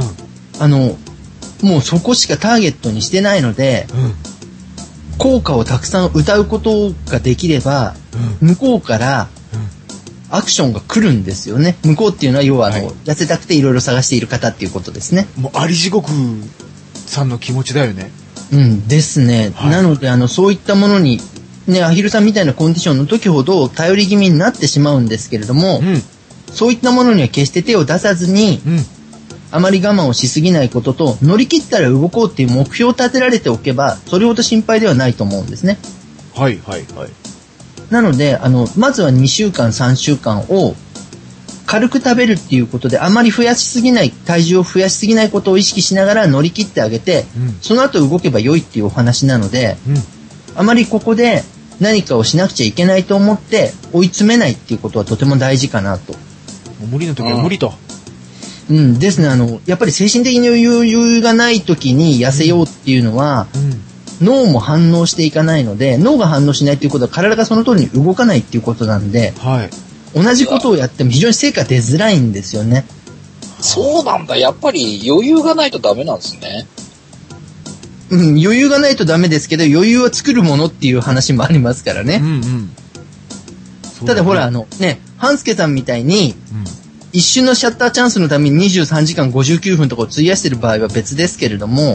Speaker 1: もうそこしかターゲットにしてないので、効果をたくさん謳うことができれば、向こうからアクションが来るんですよね。向こうっていうのは要は痩せたくていろいろ探している方っていうことですね。
Speaker 3: もうあり地獄さんの気持ちだよね。
Speaker 1: ですね。なのでそういったものにね、アヒルさんみたいなコンディションの時ほど頼り気味になってしまうんですけれども、そういったものには決して手を出さずに、あまり我慢をしすぎないことと、乗り切ったら動こうっていう目標を立てられておけば、それほど心配ではないと思うんですね。
Speaker 3: はいはいはい。
Speaker 1: なので、まずは2週間、3週間を軽く食べるっていうことで、あまり増やしすぎない、体重を増やしすぎないことを意識しながら乗り切ってあげて、その後動けば良いっていうお話なので、あまりここで何かをしなくちゃいけないと思って追い詰めないっていうことはとても大事かなと。
Speaker 3: 無理の時は無理と。
Speaker 1: ですね。やっぱり精神的に余裕がない時に痩せようっていうのは、脳も反応していかないので、脳が反応しないっていうことは体がその通りに動かないっていうことなんで、同じことをやっても非常に成果出づらいんですよね。
Speaker 2: そうなんだ。やっぱり余裕がないとダメなんですね。
Speaker 1: 余裕がないとダメですけど、余裕は作るものっていう話もありますからね。ただほら、半助さんみたいに、一瞬のシャッターチャンスのために23時間59分とかを費やしてる場合は別ですけれども、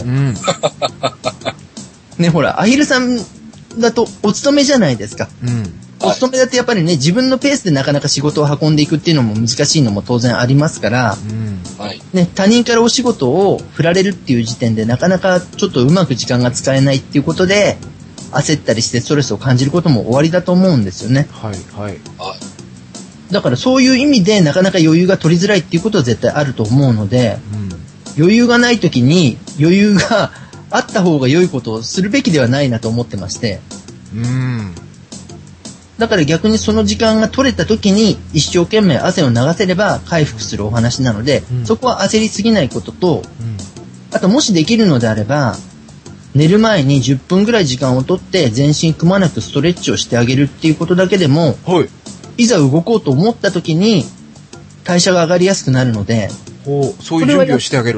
Speaker 1: ね、ほら、アヒルさんだとお勤めじゃないですか。お勤めだとやっぱりね、自分のペースでなかなか仕事を運んでいくっていうのも難しいのも当然ありますから、ね、他人からお仕事を振られるっていう時点でなかなかちょっとうまく時間が使えないっていうことで、焦ったりしてストレスを感じることも終わりだと思うんですよね。だからそういう意味でなかなか余裕が取りづらいっていうことは絶対あると思うので、余裕がない時に余裕があった方が良いことをするべきではないなと思ってまして、だから逆にその時間が取れた時に一生懸命汗を流せれば回復するお話なので、そこは焦りすぎないことと、あともしできるのであれば、寝る前に10分ぐらい時間をとって全身くまなくストレッチをしてあげるっていうことだけでも、いざ動こうと思った時に代謝が上がりやすくなるので、
Speaker 3: そういう準備をしてあげる。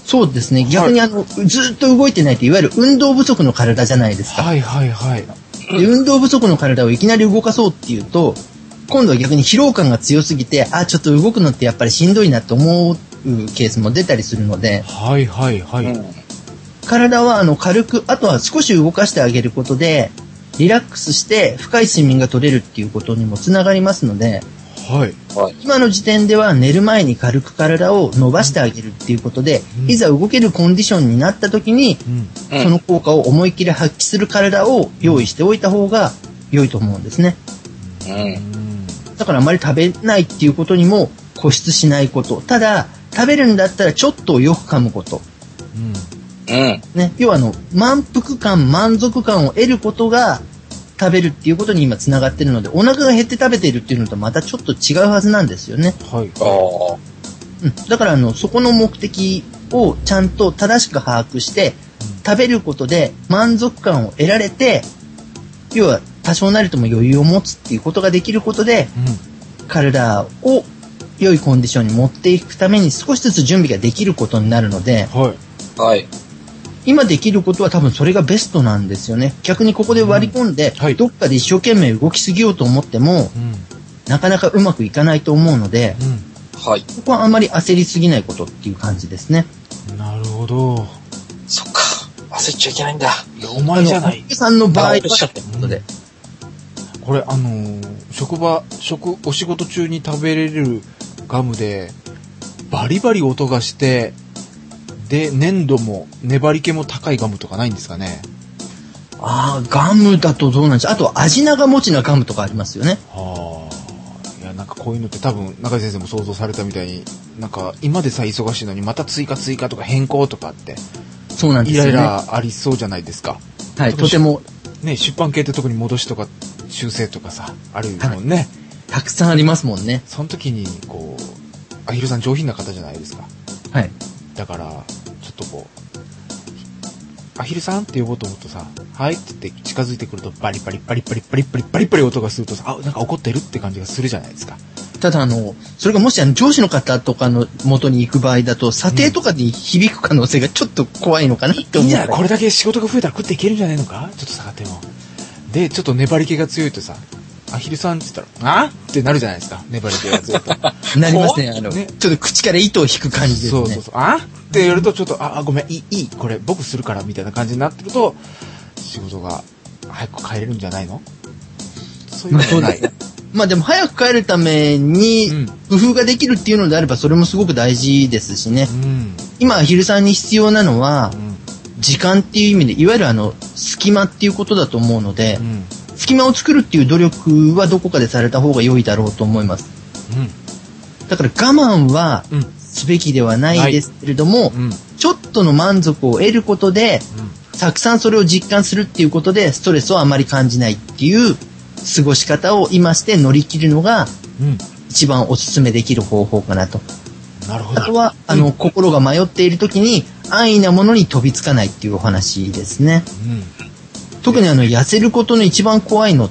Speaker 1: そうですね。逆にずっと動いてないと、いわゆる運動不足の体じゃないですか。
Speaker 3: はいはいはい。
Speaker 1: で、運動不足の体をいきなり動かそうっていうと、今度は逆に疲労感が強すぎて、ちょっと動くのってやっぱりしんどいなと思うケースも出たりするので、
Speaker 3: はいはいはい。
Speaker 1: 体は軽く、あとは少し動かしてあげることで、リラックスして深い睡眠が取れるっていうことにもつながりますので、
Speaker 3: はい。
Speaker 1: 今の時点では寝る前に軽く体を伸ばしてあげるっていうことで、いざ動けるコンディションになった時に、その効果を思いっきり発揮する体を用意しておいた方が良いと思うんですね。だからあまり食べないっていうことにも固執しないこと。ただ、食べるんだったらちょっとよく噛むこと。ね、要は満腹感、満足感を得ることが食べるっていうことに今つながってるので、お腹が減って食べてるっていうのとまたちょっと違うはずなんですよね。
Speaker 3: はい。
Speaker 1: だからそこの目的をちゃんと正しく把握して、食べることで満足感を得られて、要は多少なりとも余裕を持つっていうことができることで、体を良いコンディションに持っていくために少しずつ準備ができることになるので、
Speaker 2: はい。
Speaker 1: 今できることは多分それがベストなんですよね。逆にここで割り込んで、どっかで一生懸命動きすぎようと思っても、なかなかうまくいかないと思うので、ここはあまり焦りすぎないことっていう感じですね。
Speaker 3: なるほど。
Speaker 2: そっか。焦っちゃいけないんだ。
Speaker 3: いや、お前じゃない。
Speaker 1: さんの場合はってことで。
Speaker 3: これお仕事中に食べれるガムで、バリバリ音がして、で、粘度も、粘り気も高いガムとかないんですかね。
Speaker 1: ガムだとどうなんでしょう。あと、味長持ちなガムとかありますよね。
Speaker 3: いや、なんかこういうのって多分、中井先生も想像されたみたいに、なんか、今でさえ忙しいのに、また追加とか変更とかって、
Speaker 1: そうなんですよね。
Speaker 3: イライラありそうじゃないですか。
Speaker 1: はい、とても。
Speaker 3: ね、出版系って特に戻しとか、修正とかさ、あるもんね。
Speaker 1: たくさんありますもんね。
Speaker 3: その時に、こう、アヒルさん上品な方じゃないですか。
Speaker 1: はい。
Speaker 3: だから、ちょっとこう、アヒルさんって呼ぼうと思うとさ、はいって言って近づいてくるとバリバリバリバリバリバリバリバリ音がするとさ、なんか怒ってるって感じがするじゃないですか。
Speaker 1: ただそれがもし上司の方とかの元に行く場合だと、査定とかに響く可能性がちょっと怖いのかなって思う。
Speaker 3: いや、これだけ仕事が増えたら食っていけるんじゃないのか？ちょっと下がっても。で、ちょっと粘り気が強いとさ、アヒルさんって言ったら、ってなるじゃないですか。粘り気が強いと。
Speaker 1: なりますね。ちょっと口から糸を引く感じですね。
Speaker 3: そう。ってやるとちょっと、ごめん、いい、これ僕するからみたいな感じになってると、仕事が早く帰れるんじゃないの？そういうのはない。
Speaker 1: まあでも早く帰るために工夫ができるっていうのであればそれもすごく大事ですしね。今アヒルさんに必要なのは時間っていう意味でいわゆる隙間っていうことだと思うので、隙間を作るっていう努力はどこかでされた方が良いだろうと思います。だから我慢はすべきではないですけれども、ちょっとの満足を得ることでたくさんそれを実感するっていうことでストレスをあまり感じないっていう過ごし方を今して乗り切るのが一番お勧めできる方法かなと。
Speaker 3: なるほど。
Speaker 1: あとは心が迷っている時に安易なものに飛びつかないっていうお話ですね。特に痩せることの一番怖いのって、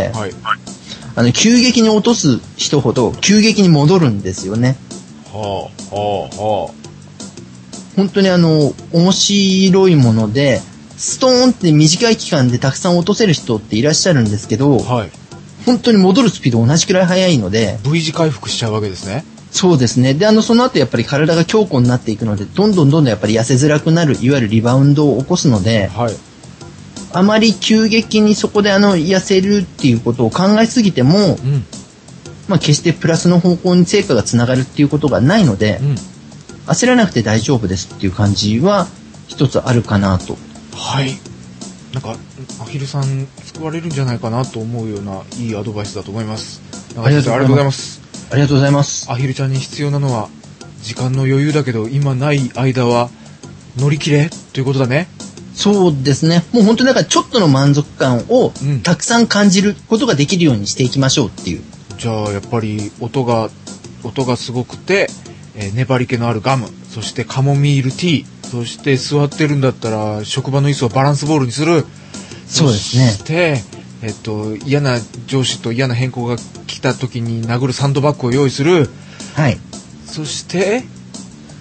Speaker 1: 急激に落とす人ほど急激に戻るんですよね。本当に面白いものでストーンって短い期間でたくさん落とせる人っていらっしゃるんですけど、本当に戻るスピード同じくらい速いので
Speaker 3: V 字回復しちゃうわけですね。
Speaker 1: そうですね。でその後やっぱり体が強固になっていくのでどんどんやっぱり痩せづらくなるいわゆるリバウンドを起こすので、あまり急激にそこで痩せるっていうことを考えすぎても、決してプラスの方向に成果がつながるっていうことがないので、焦らなくて大丈夫ですっていう感じは一つあるかなと。
Speaker 3: なんかアヒルさん救われるんじゃないかなと思うようないいアドバイスだと思います。ありがとうございます。
Speaker 1: ありがとうございます。
Speaker 3: アヒルちゃんに必要なのは時間の余裕だけど今ない間は乗り切れということだね。
Speaker 1: そうですね。もう本当にちょっとの満足感をたくさん感じることができるようにしていきましょうっていう。
Speaker 3: じゃあやっぱり音がすごくて、粘り気のあるガム、そしてカモミールティー、そして座ってるんだったら職場の椅子をバランスボールにする。
Speaker 1: そうですね。
Speaker 3: そして嫌な上司と嫌な変更が来た時に殴るサンドバッグを用意する。そして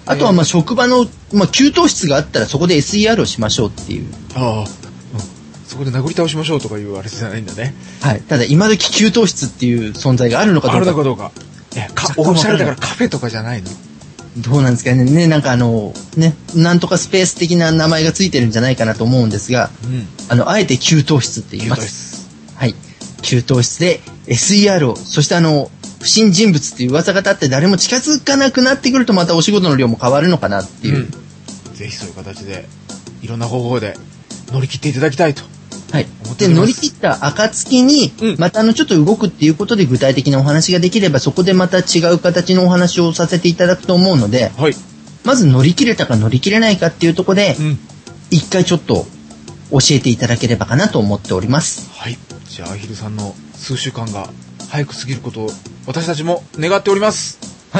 Speaker 1: あとはまあ職場の、まあ、給湯室があったらそこで SER をしましょうっていう。
Speaker 3: ああ、そこで殴り倒しましょうとかいうあれじゃないんだね。
Speaker 1: はい。ただ今時給湯室っていう存在があるのかどうか。
Speaker 3: あるのかどうか。おしゃれだからカフェとかじゃないの？
Speaker 1: どうなんですかね。なんかね、なんとかスペース的な名前がついてるんじゃないかなと思うんですが、あえて給湯室って言います。はい。給湯室で SER を、そして不審人物っていう噂が立って誰も近づかなくなってくるとまたお仕事の量も変わるのかなっていう。
Speaker 3: ぜひそういう形で、いろんな方法で乗り切っていただきたいと。
Speaker 1: はい。で、乗り切った暁に、またちょっと動くっていうことで具体的なお話ができれば、そこでまた違う形のお話をさせていただくと思うので、
Speaker 3: はい。
Speaker 1: まず乗り切れたか乗り切れないかっていうところで、一回ちょっと教えていただければかなと思っております。
Speaker 3: はい。じゃあ、アヒルさんの数週間が早く過ぎることを私たちも願っております。
Speaker 1: はい。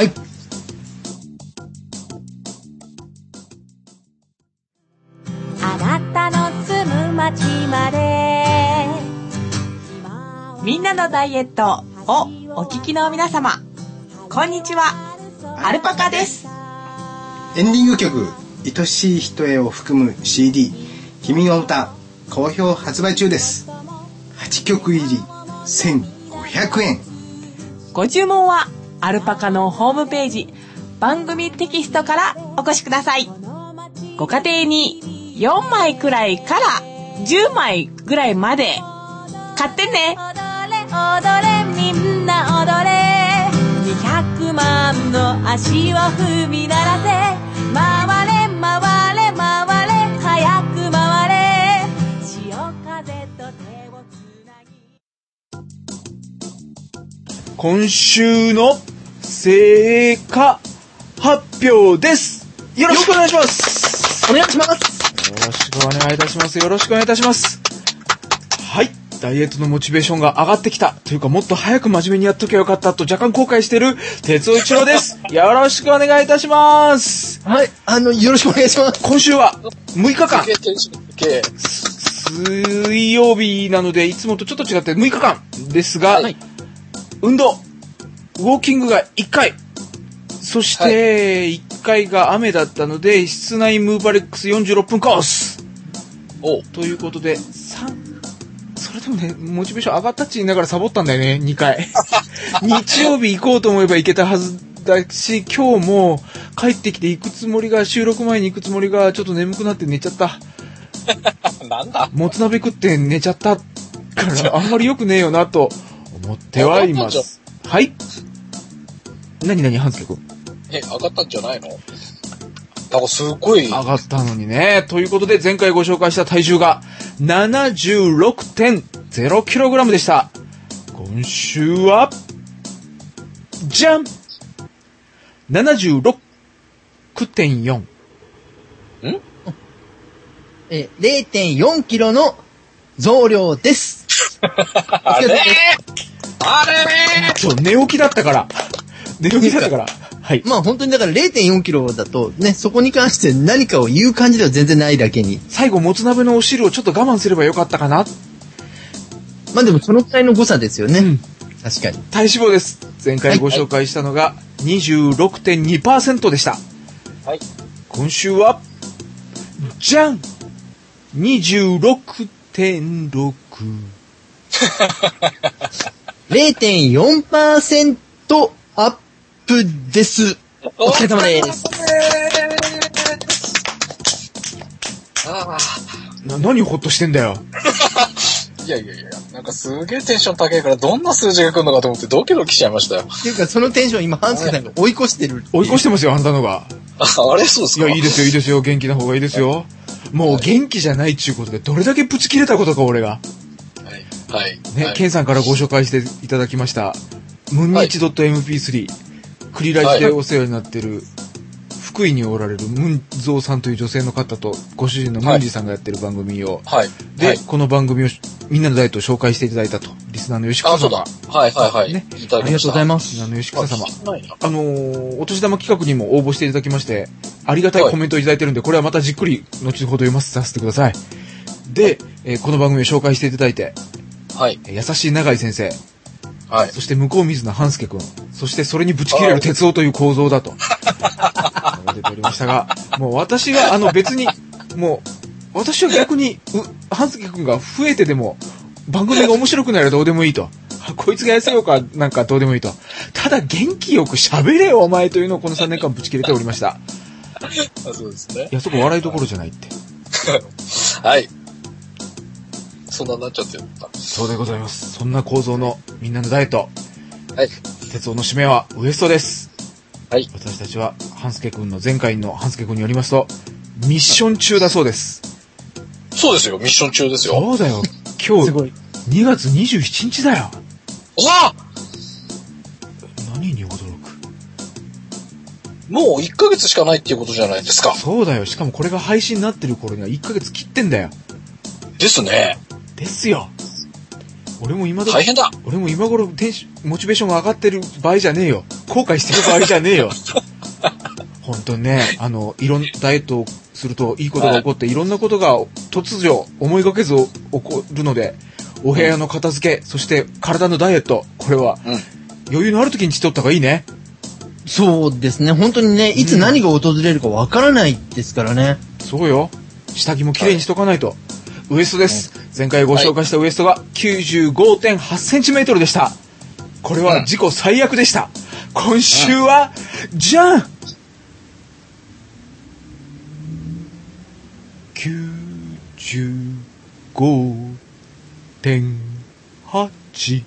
Speaker 4: あなたの住む街までみんなのダイエットをお聞きの皆様、こんにちは、アルパカです。
Speaker 5: エンディング曲愛しい人へを含む CD 君の歌好評発売中です。8曲入り1500円。
Speaker 4: ご注文はアルパカのホームページ番組テキストからお越しください。ご家庭に4枚くらいから10枚ぐらいまで買ってね。踊れ踊れみんな踊れ、200万の足を踏み鳴らせ、回れ回れ回れ早く回れ、潮風と手をつなぎ。
Speaker 3: 今週の成果発表です。よろしくお願いします。
Speaker 1: お願いします。
Speaker 3: よろしくお願いいたします。よろしくお願いいたします。はい。ダイエットのモチベーションが上がってきたというか、もっと早く真面目にやっときゃよかったと若干後悔している哲夫一郎です。よろしくお願いいたします。
Speaker 1: はい。よろしくお願いします。
Speaker 3: 今週は6日間。水曜日なのでいつもとちょっと違って6日間ですが、はい、運動、ウォーキングが1回、そして1回が雨だったので室内ムーバレックス46分コースということでそれでもね、モチベーション上がったっち言いながらサボったんだよね、2回。日曜日行こうと思えば行けたはずだし、今日も帰ってきて行くつもりが、収録前に行くつもりが、ちょっと眠くなって寝ちゃった。
Speaker 2: なんだ？
Speaker 3: もつ鍋食って寝ちゃったから、あんまり良くねえよなと思ってはいます。はい。何半助くん。
Speaker 2: 上がったんじゃないの？なんかすごい
Speaker 3: 上がったのにね。ということで前回ご紹介した体重が 76.0kg でした。今週はじゃん 76.4 ん
Speaker 1: 0.4 キロの増量です。
Speaker 2: あれ
Speaker 3: そう、寝起きだったから。はい。
Speaker 1: まあ本当にだから 0.4 キロだとね、そこに関して何かを言う感じでは全然ないだけに。
Speaker 3: 最後、もつ鍋のお汁をちょっと我慢すればよかったかな。
Speaker 1: まあでもそのくらいの誤差ですよね。確かに。
Speaker 3: 体脂肪です。前回ご紹介したのが 26.2% でした。
Speaker 2: はい。
Speaker 3: 今週は、じゃん 26.6
Speaker 1: 0.4% アップです。お疲れ様です。
Speaker 3: 何ホッとしてんだよ。
Speaker 2: いや、なんかすげえテンション高いからどんな数字が来るのかと思ってドキドキしちゃいましたよ。
Speaker 1: っていうかそのテンション今ハンスケさんが追い越してる。
Speaker 3: 追い越してますよ、あんたのが。
Speaker 2: あれそうですか？
Speaker 3: いや、いいですよ。元気な方がいいですよ。もう元気じゃないっちゅうことでどれだけプチ切れたことか、俺が。
Speaker 2: はい。
Speaker 3: ね、ケンさんからご紹介していただきました。ムンニチ .mp3、クリラジでお世話になってる、福井におられるムンゾーさんという女性の方とご主人のムンジさんがやってる番組を、で、この番組をみんなのダイエットを紹介していただいたと、リスナーの吉川様。
Speaker 2: はい。
Speaker 1: ね、ありがとうございます。
Speaker 3: リスナーの吉川様。お年玉企画にも応募していただきまして、ありがたいコメントをいただいてるんで、これはまたじっくり後ほど読ませてください。で、この番組を紹介していただいて、優しい永井先生、そして向こう水野半助くん、そしてそれにぶち切れる哲夫という構造だと。 が出ておりましたが、もう私が別に、もう、私は逆に、半助くんが増えてでも、番組が面白くなればどうでもいいと。こいつが痩せようかなんかどうでもいいと。ただ元気よく喋れよお前というのをこの3年間ぶち切れておりました。
Speaker 2: そうですね。
Speaker 3: いや、そこ笑いどころじゃないって。
Speaker 2: はい。そんなになっちゃってるんだ。
Speaker 3: そうでございます。そんな構造のみんなのダイエット。
Speaker 2: はい。
Speaker 3: 鉄夫の締めはウエストです。
Speaker 2: はい。
Speaker 3: 私たちは、半助くんの前回の半助くんによりますと、ミッション中だそうです。
Speaker 2: そうですよ、ミッション中ですよ。
Speaker 3: そうだよ。今日、2月27日だよ。
Speaker 2: あ
Speaker 3: 何に驚く？
Speaker 2: もう1ヶ月しかないっていうことじゃないですか。
Speaker 3: そうだよ。しかもこれが配信になってる頃には1ヶ月切ってんだよ。
Speaker 2: ですね。
Speaker 3: ですよ。俺も今
Speaker 2: 大変だ。
Speaker 3: 俺も今頃モチベーションが上がってる場合じゃねえよ。後悔してる場合じゃねえよ。本当にね、いろんなダイエットをするといいことが起こって、いろんなことが突如思いがけず起こるので、お部屋の片付け、そして体のダイエット、これは、余裕のある時にしとった方がいいね。
Speaker 1: そうですね。本当にね、いつ何が訪れるかわからないですからね。
Speaker 3: そうよ。下着もきれいにしとかないと。ウエストです。前回ご紹介したウエストが 95.8 センチメートルでした。これは自己最悪でした。今週は、じゃん 95.8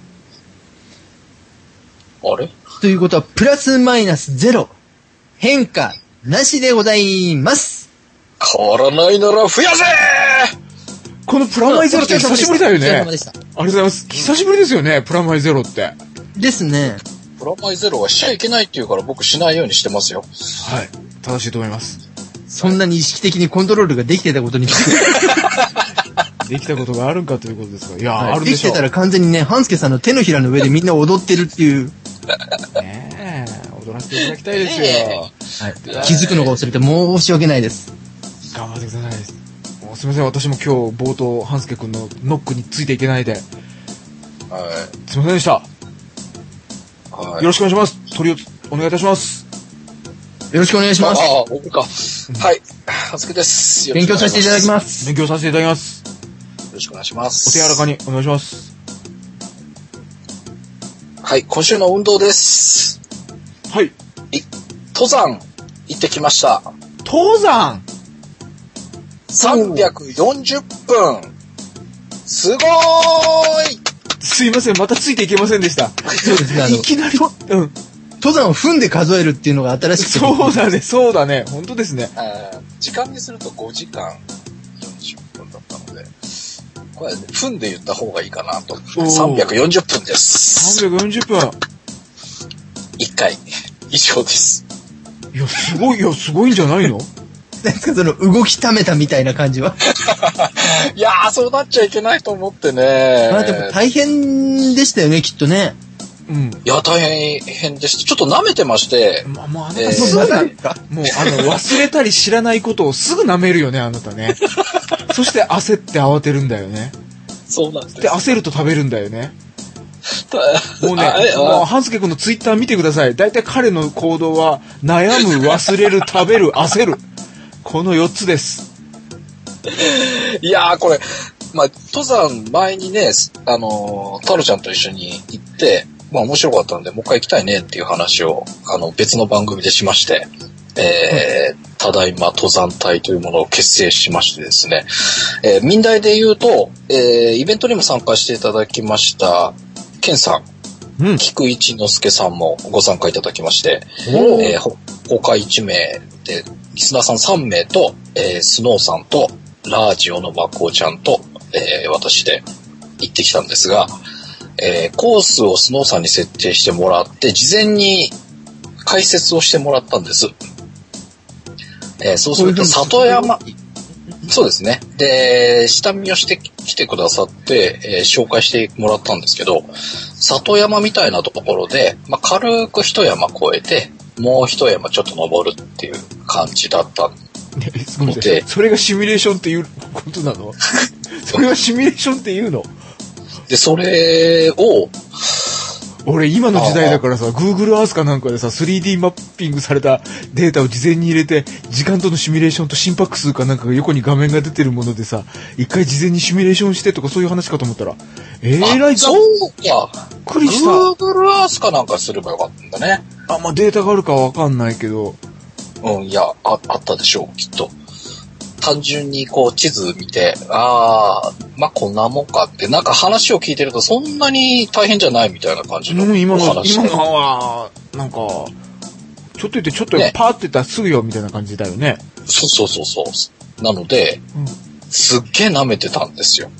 Speaker 2: あれ
Speaker 1: ということは、プラスマイナスゼロ。変化なしでございます。
Speaker 2: 変わらないなら増やせ
Speaker 3: このプラマイゼロって久しぶりだよね。ありがとうございます。久しぶりですよね、プラマイゼロって。
Speaker 1: ですね。
Speaker 2: プラマイゼロはしちゃいけないって言うから僕しないようにしてますよ。
Speaker 3: はい。正しいと思います。
Speaker 1: そんなに意識的にコントロールができてたことに
Speaker 3: できたことがあるんかということですか。いや、
Speaker 1: はい、
Speaker 3: あるでしょう。
Speaker 1: できてたら完全にね、半助さんの手のひらの上でみんな踊ってるっていう。
Speaker 3: ねえ、踊らせていただきたいですよ。
Speaker 1: はい。気づくのが遅れて申し訳ないです。
Speaker 3: 頑張ってください。もうすみません、私も今日冒頭、半助くんのノックについていけないで。
Speaker 2: はい。
Speaker 3: すみませんでした。
Speaker 2: はい。
Speaker 3: よろしくお願いします。取りお願いいたします。
Speaker 1: よろしくお願いします。
Speaker 2: ああ、僕か。はい。半助です。
Speaker 1: 勉強させていただきます。
Speaker 3: 勉強させていただきます。
Speaker 2: よろしくお願いします。
Speaker 3: お手柔らかにお願いします。
Speaker 2: はい、今週の運動です。
Speaker 3: はい。
Speaker 2: 登山行ってきました。
Speaker 3: 登山
Speaker 2: 340分。すごーい。
Speaker 3: すいません、またついていけませんでした。
Speaker 1: そうですね、
Speaker 3: いきなり、
Speaker 1: 登山を踏んで数えるっていうのが新しくて。
Speaker 3: そうだね、そうだね。本当ですね。
Speaker 2: 時間にすると5時間40分だったので、これ、分で言った方がいいかなと。340分です。
Speaker 3: 340分。
Speaker 2: 1回。以上です。
Speaker 3: いや、すごいんじゃないの？
Speaker 1: なんかその動きためたみたいな感じは。
Speaker 2: いやー、そうなっちゃいけないと思ってね。
Speaker 1: まあでも大変でしたよね、きっとね。
Speaker 3: うん。
Speaker 2: いや、大変でした。ちょっと舐めてまして。
Speaker 3: もう忘れたり知らないことをすぐ舐めるよね、あなたね。そして焦って慌てるんだよね。
Speaker 2: そうなんです。
Speaker 3: で、焦ると食べるんだよね。もうね、半助くんのツイッター見てください。だいたい彼の行動は、悩む、忘れる、食べる、焦る。この4つです。
Speaker 2: いやー、これ、まあ、登山前にね、タロちゃんと一緒に行って、まあ面白かったんで、もう一回行きたいねっていう話を、別の番組でしまして、ただいま登山隊というものを結成しましてですね、民大で言うと、イベントにも参加していただきました、ケンさん、菊一之助さんもご参加いただきまして、他1名で、リスナーさん3名と、スノーさんと、ラージオのマコーちゃんと、私で行ってきたんですが、コースをスノーさんに設定してもらって、事前に解説をしてもらったんです。そうすると、里山、そうですね。で、下見をしてきてくださって、紹介してもらったんですけど、里山みたいなところで、まあ、軽く一山越えて、もう一山ちょっと登るっていう感じだったので。
Speaker 3: それがシミュレーションっていうことなの？それはシミュレーションっていうの？
Speaker 2: で、それを、
Speaker 3: 俺今の時代だからさ、Google Earth かなんかでさ、3D マッピングされたデータを事前に入れて、時間とのシミュレーションと心拍数かなんかが横に画面が出てるものでさ、一回事前にシミュレーションしてとかそういう話かと思ったら、らい
Speaker 2: そうか。
Speaker 3: くりした。
Speaker 2: Google Earth かなんかすればよかったんだね。
Speaker 3: まあ、データがあるかはわかんないけど。
Speaker 2: いや、あったでしょう、きっと。単純にこう地図見て、まあ、こんなもんかって、なんか話を聞いてるとそんなに大変じゃないみたいな感じの
Speaker 3: 今の
Speaker 2: 話で。
Speaker 3: は、なんか、ちょっと言ってちょっとパーって言ったらすぐよみたいな感じだよね。
Speaker 2: そう。なので、すっげえ舐めてたんですよ。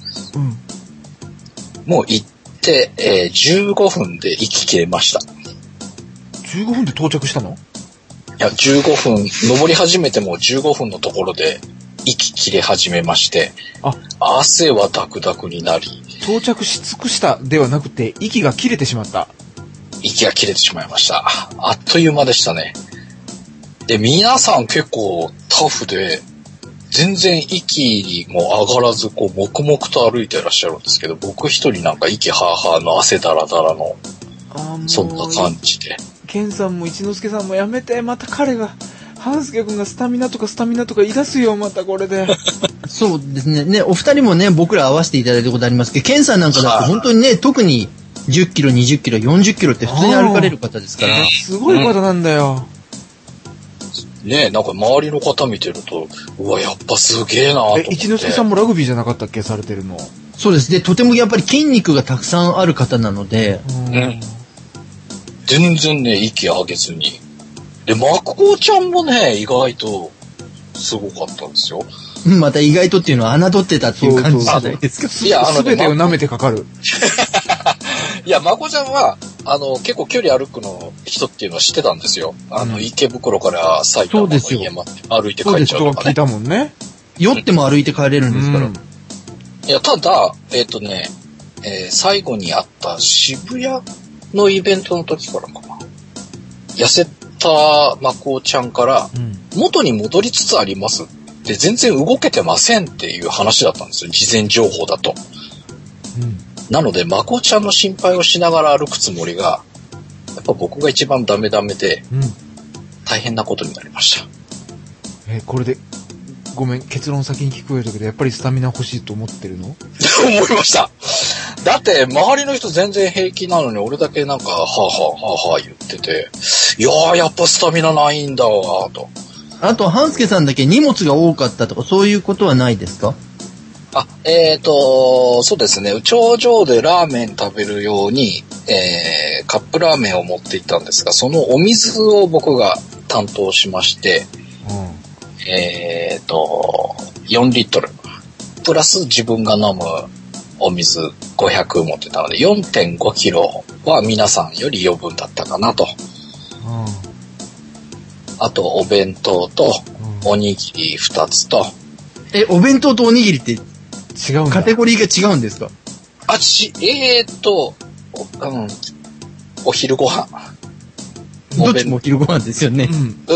Speaker 2: もう行って、15分で行き切れました。
Speaker 3: 15分で到着したの？
Speaker 2: いや、15分、登り始めても15分のところで息切れ始めまして、汗はダクダクになり。
Speaker 3: 到着し尽くしたではなくて、息が切れてしまった。
Speaker 2: 息が切れてしまいました。あっという間でしたね。で、皆さん結構タフで、全然息も上がらず、こう、黙々と歩いてらっしゃるんですけど、僕一人なんか息はーはーの汗だらだらの、そんな感じで。
Speaker 3: ケンさんも一之輔さんもやめて、また彼が、半助君がスタミナとか言い出すよ、またこれで。
Speaker 1: そうですね。お二人もね、僕ら会わせていただいたことありますけど、ケンさんなんかだって本当にね、特に10キロ、20キロ、40キロって普通に歩かれる方ですから。
Speaker 3: すごい方なんだよ。
Speaker 2: ね、なんか周りの方見てると、うわ、やっぱすげえなと思って。
Speaker 3: 一之輔さんもラグビーじゃなかったっけ、されてるの。
Speaker 1: そうです。で、とてもやっぱり筋肉がたくさんある方なので、
Speaker 2: 全然ね、息上げずに。で、マコちゃんもね、意外と、すごかったんですよ。
Speaker 1: また意外とっていうのは侮ってたっていう感じじゃないですか。
Speaker 3: いや、全てを舐めてかかる。
Speaker 2: いや、マコちゃんは、結構距離歩くの人っていうのは知ってたんですよ。池袋から埼玉の家まで歩いて帰っちゃうとかね。
Speaker 3: 聞いたもんね。
Speaker 1: 酔っても歩いて帰れるんですから。
Speaker 2: いや、ただ、最後にあった渋谷のイベントの時からかな。痩せたマコちゃんから、元に戻りつつありますって全然動けてませんっていう話だったんですよ。事前情報だと。なので、マコちゃんの心配をしながら歩くつもりが、やっぱ僕が一番ダメで、大変なことになりました。
Speaker 3: これで、ごめん、結論先に聞くようだけど、やっぱりスタミナ欲しいと思ってるの？
Speaker 2: 思いました。だって、周りの人全然平気なのに、俺だけなんか、はぁ言ってて、いやー、やっぱスタミナないんだわーと。
Speaker 1: あと、半助さんだけ荷物が多かったとか、そういうことはないですか？
Speaker 2: そうですね。頂上でラーメン食べるように、カップラーメンを持って行ったんですが、そのお水を僕が担当しまして、4リットル。プラス自分が飲むお水500持ってたので、4.5 キロは皆さんより余分だったかなと。あと、お弁当と、おにぎり2つと。
Speaker 1: お弁当とおにぎりって
Speaker 3: 違うんだ。
Speaker 1: カテゴリーが違うんですか？
Speaker 2: お昼ご飯。
Speaker 1: どっちもお昼ご飯ですよね。
Speaker 2: です。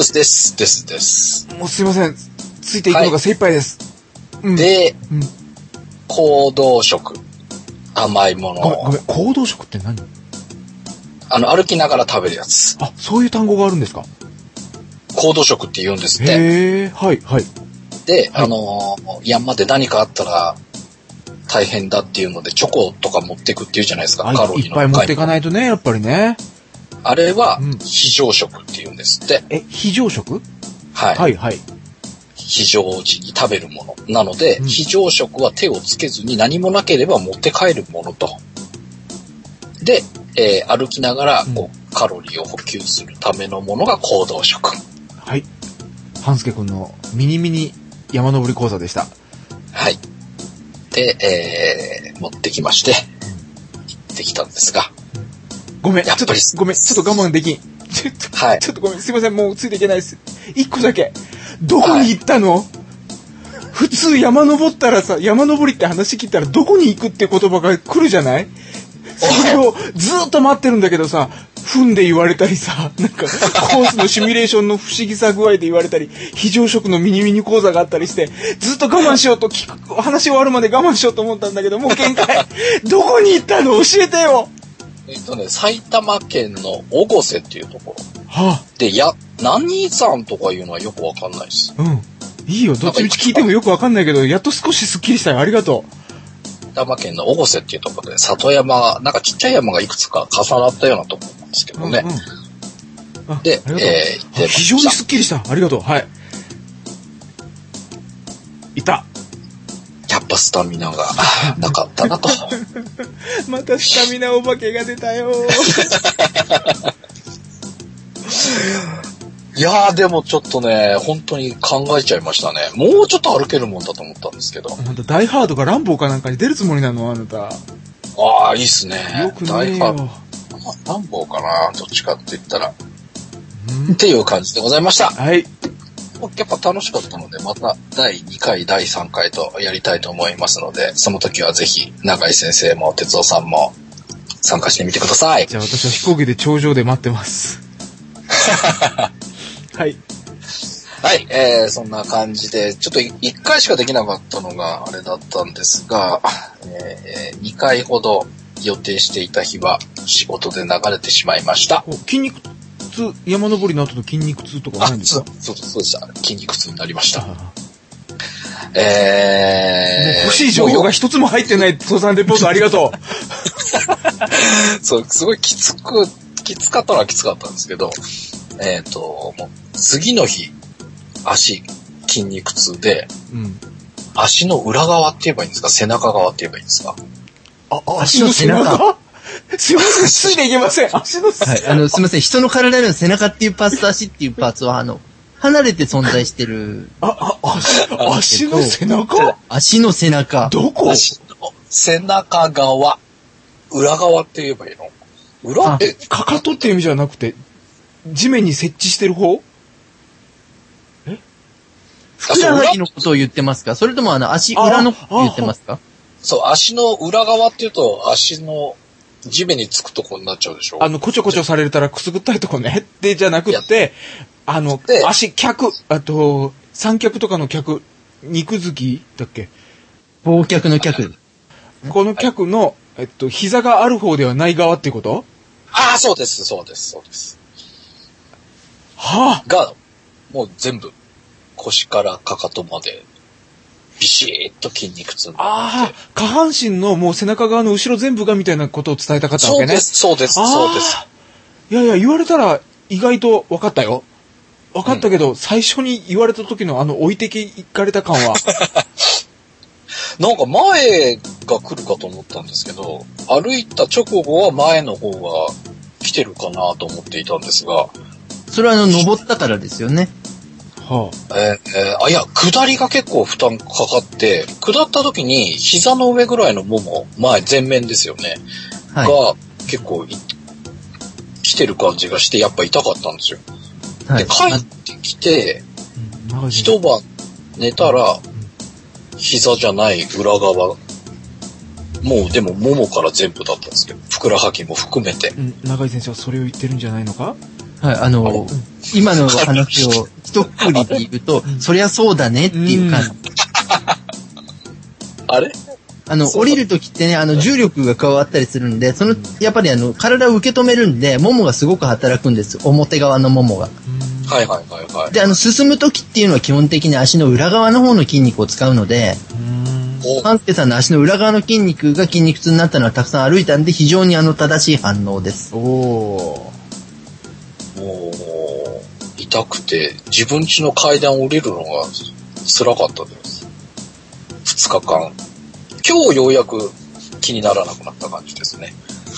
Speaker 3: もうすいません。ついていくのが精一杯です。
Speaker 2: で、行動食。甘いもの。
Speaker 3: ごめん、行動食って何？
Speaker 2: 歩きながら食べるやつ。
Speaker 3: そういう単語があるんですか？
Speaker 2: 行動食って言うんですって。
Speaker 3: へー、はい。
Speaker 2: で、山で何かあったら大変だっていうので、チョコとか持ってくって言うじゃないですか、カロリーの。
Speaker 3: いっぱい持っていかないとね、やっぱりね。
Speaker 2: あれは、非常食って言うんですって。
Speaker 3: 非常食？
Speaker 2: はい。非常時に食べるもの。なので、非常食は手をつけずに何もなければ持って帰るものと。で、歩きながらカロリーを補給するためのものが行動食。
Speaker 3: はい。半助くんのミニ山登り講座でした。
Speaker 2: はい。で、持ってきまして、行ってきたんですが。
Speaker 3: ごめん、ちょっと我慢できん。
Speaker 2: はい。
Speaker 3: ちょっとごめん、すいません、もうついていけないです。一個だけ。どこに行ったの？普通山登ったらさ、山登りって話聞いたらどこに行くって言葉が来るじゃない？それをずっと待ってるんだけどさ、踏んで言われたりさ、なんかコースのシミュレーションの不思議さ具合で言われたり、非常食のミニ講座があったりして、ずっと我慢しようと話終わるまで我慢しようと思ったんだけど、もう限界。どこに行ったの？教えてよ。
Speaker 2: 埼玉県の越瀬っていうところ。
Speaker 3: は
Speaker 2: で、何山とかいうのはよくわかんないです。
Speaker 3: うん。いいよ。どっちみち聞いてもよくわかんないけど、やっと少しスッキリしたよ。ありがとう。
Speaker 2: 埼玉県の越瀬っていうところで、里山、なんかちっちゃい山がいくつか重なったようなところなんですけどね。
Speaker 3: うんうん、
Speaker 2: で、
Speaker 3: 非常にスッキリした。ありがとう。はい。いた。
Speaker 2: やっぱスタミナがなかったなと。
Speaker 3: またスタミナお化けが出たよ。
Speaker 2: いやーでもちょっとね、本当に考えちゃいましたね。もうちょっと歩けるもんだと思ったんですけど。
Speaker 3: なんだ、ダイハードかランボーかなんかに出るつもりなのあなた。
Speaker 2: ああ、いいっすね。
Speaker 3: よくねえよ。
Speaker 2: ランボーかな、どっちかって言ったら。っていう感じでございました。
Speaker 3: はい。
Speaker 2: やっぱ楽しかったので、また第2回、第3回とやりたいと思いますので、その時はぜひ、永井先生も哲夫さんも参加してみてください。
Speaker 3: じゃあ私は飛行機で頂上で待ってます。はい。
Speaker 2: はい、そんな感じで、ちょっと1回しかできなかったのがあれだったんですが、2回ほど予定していた日は仕事で流れてしまいました。
Speaker 3: 筋肉痛、山登りの後の筋肉痛とかはないんですか？
Speaker 2: そうでした。筋肉痛になりました。もう
Speaker 3: 欲しい情報が一つも入ってない登山レポートありがとう。
Speaker 2: そう、すごいきつかったのはきつかったんですけど、もう次の日、足筋肉痛で、うん、足の裏側って言えばいいんですか？背中側って言えばいいんですか？
Speaker 3: 足の背中すいません、ついていけません。足の背中。
Speaker 1: はい、すいません。人の体の背中っていうパーツと足っていうパーツは、離れて存在してる。
Speaker 3: 足の背中？
Speaker 1: 足の背中。
Speaker 3: どこ？
Speaker 2: 足の背中側。裏側って言えばいいの？裏？
Speaker 3: かかとっていう意味じゃなくて、地面に設置してる方？
Speaker 1: ふくらはぎのことを言ってますか？それとも足裏のことを言ってますか？
Speaker 2: そう、足の裏側っていうと、足の地面につくとこになっちゃうでしょ？
Speaker 3: こちょこちょされたらくすぐったいとこねってじゃなくて、足、脚、三脚とかの脚、肉付きだっけ？
Speaker 1: 棒脚の脚。
Speaker 3: この脚の、膝がある方ではない側っていうこと？
Speaker 2: ああ、そうです。
Speaker 3: はぁ、
Speaker 2: が、もう全部、腰からかかとまで、ビシーッと筋肉痛になって。
Speaker 3: 下半身のもう背中側の後ろ全部がみたいなことを伝えたかったわけね。
Speaker 2: そうです。
Speaker 3: いや、言われたら意外と分かったよ。分かったけど、最初に言われた時の置いていかれた感は。
Speaker 2: なんか前が来るかと思ったんですけど、歩いた直後は前の方が来てるかなと思っていたんですが。
Speaker 1: それは登ったからですよね。
Speaker 3: は
Speaker 2: あ。いや、下りが結構負担かかって、下った時に膝の上ぐらいのもも、前面ですよね。
Speaker 1: はい、
Speaker 2: が結構来てる感じがして、やっぱ痛かったんですよ。はい、で、帰ってきて、一晩寝たら、膝じゃない裏側、もうでもももから全部だったんですけど、ふくらはぎも含めて。
Speaker 3: 永井先生はそれを言ってるんじゃないのか？
Speaker 1: はい、今の話を一括りで言うと、そりゃそうだねっていう感じ。
Speaker 2: あれ？
Speaker 1: 降りるときってね、重力が加わったりするんで、やっぱり体を受け止めるんで、ももがすごく働くんです。表側のももが。
Speaker 2: はい。
Speaker 1: で、進むときっていうのは基本的に足の裏側の方の筋肉を使うので、半助さんの足の裏側の筋肉が筋肉痛になったのはたくさん歩いたんで、非常に正しい反応です。
Speaker 3: も
Speaker 2: う、痛くて、自分家の階段を降りるのが辛かったです。2日間。今日ようやく気にならなくなった感じですね。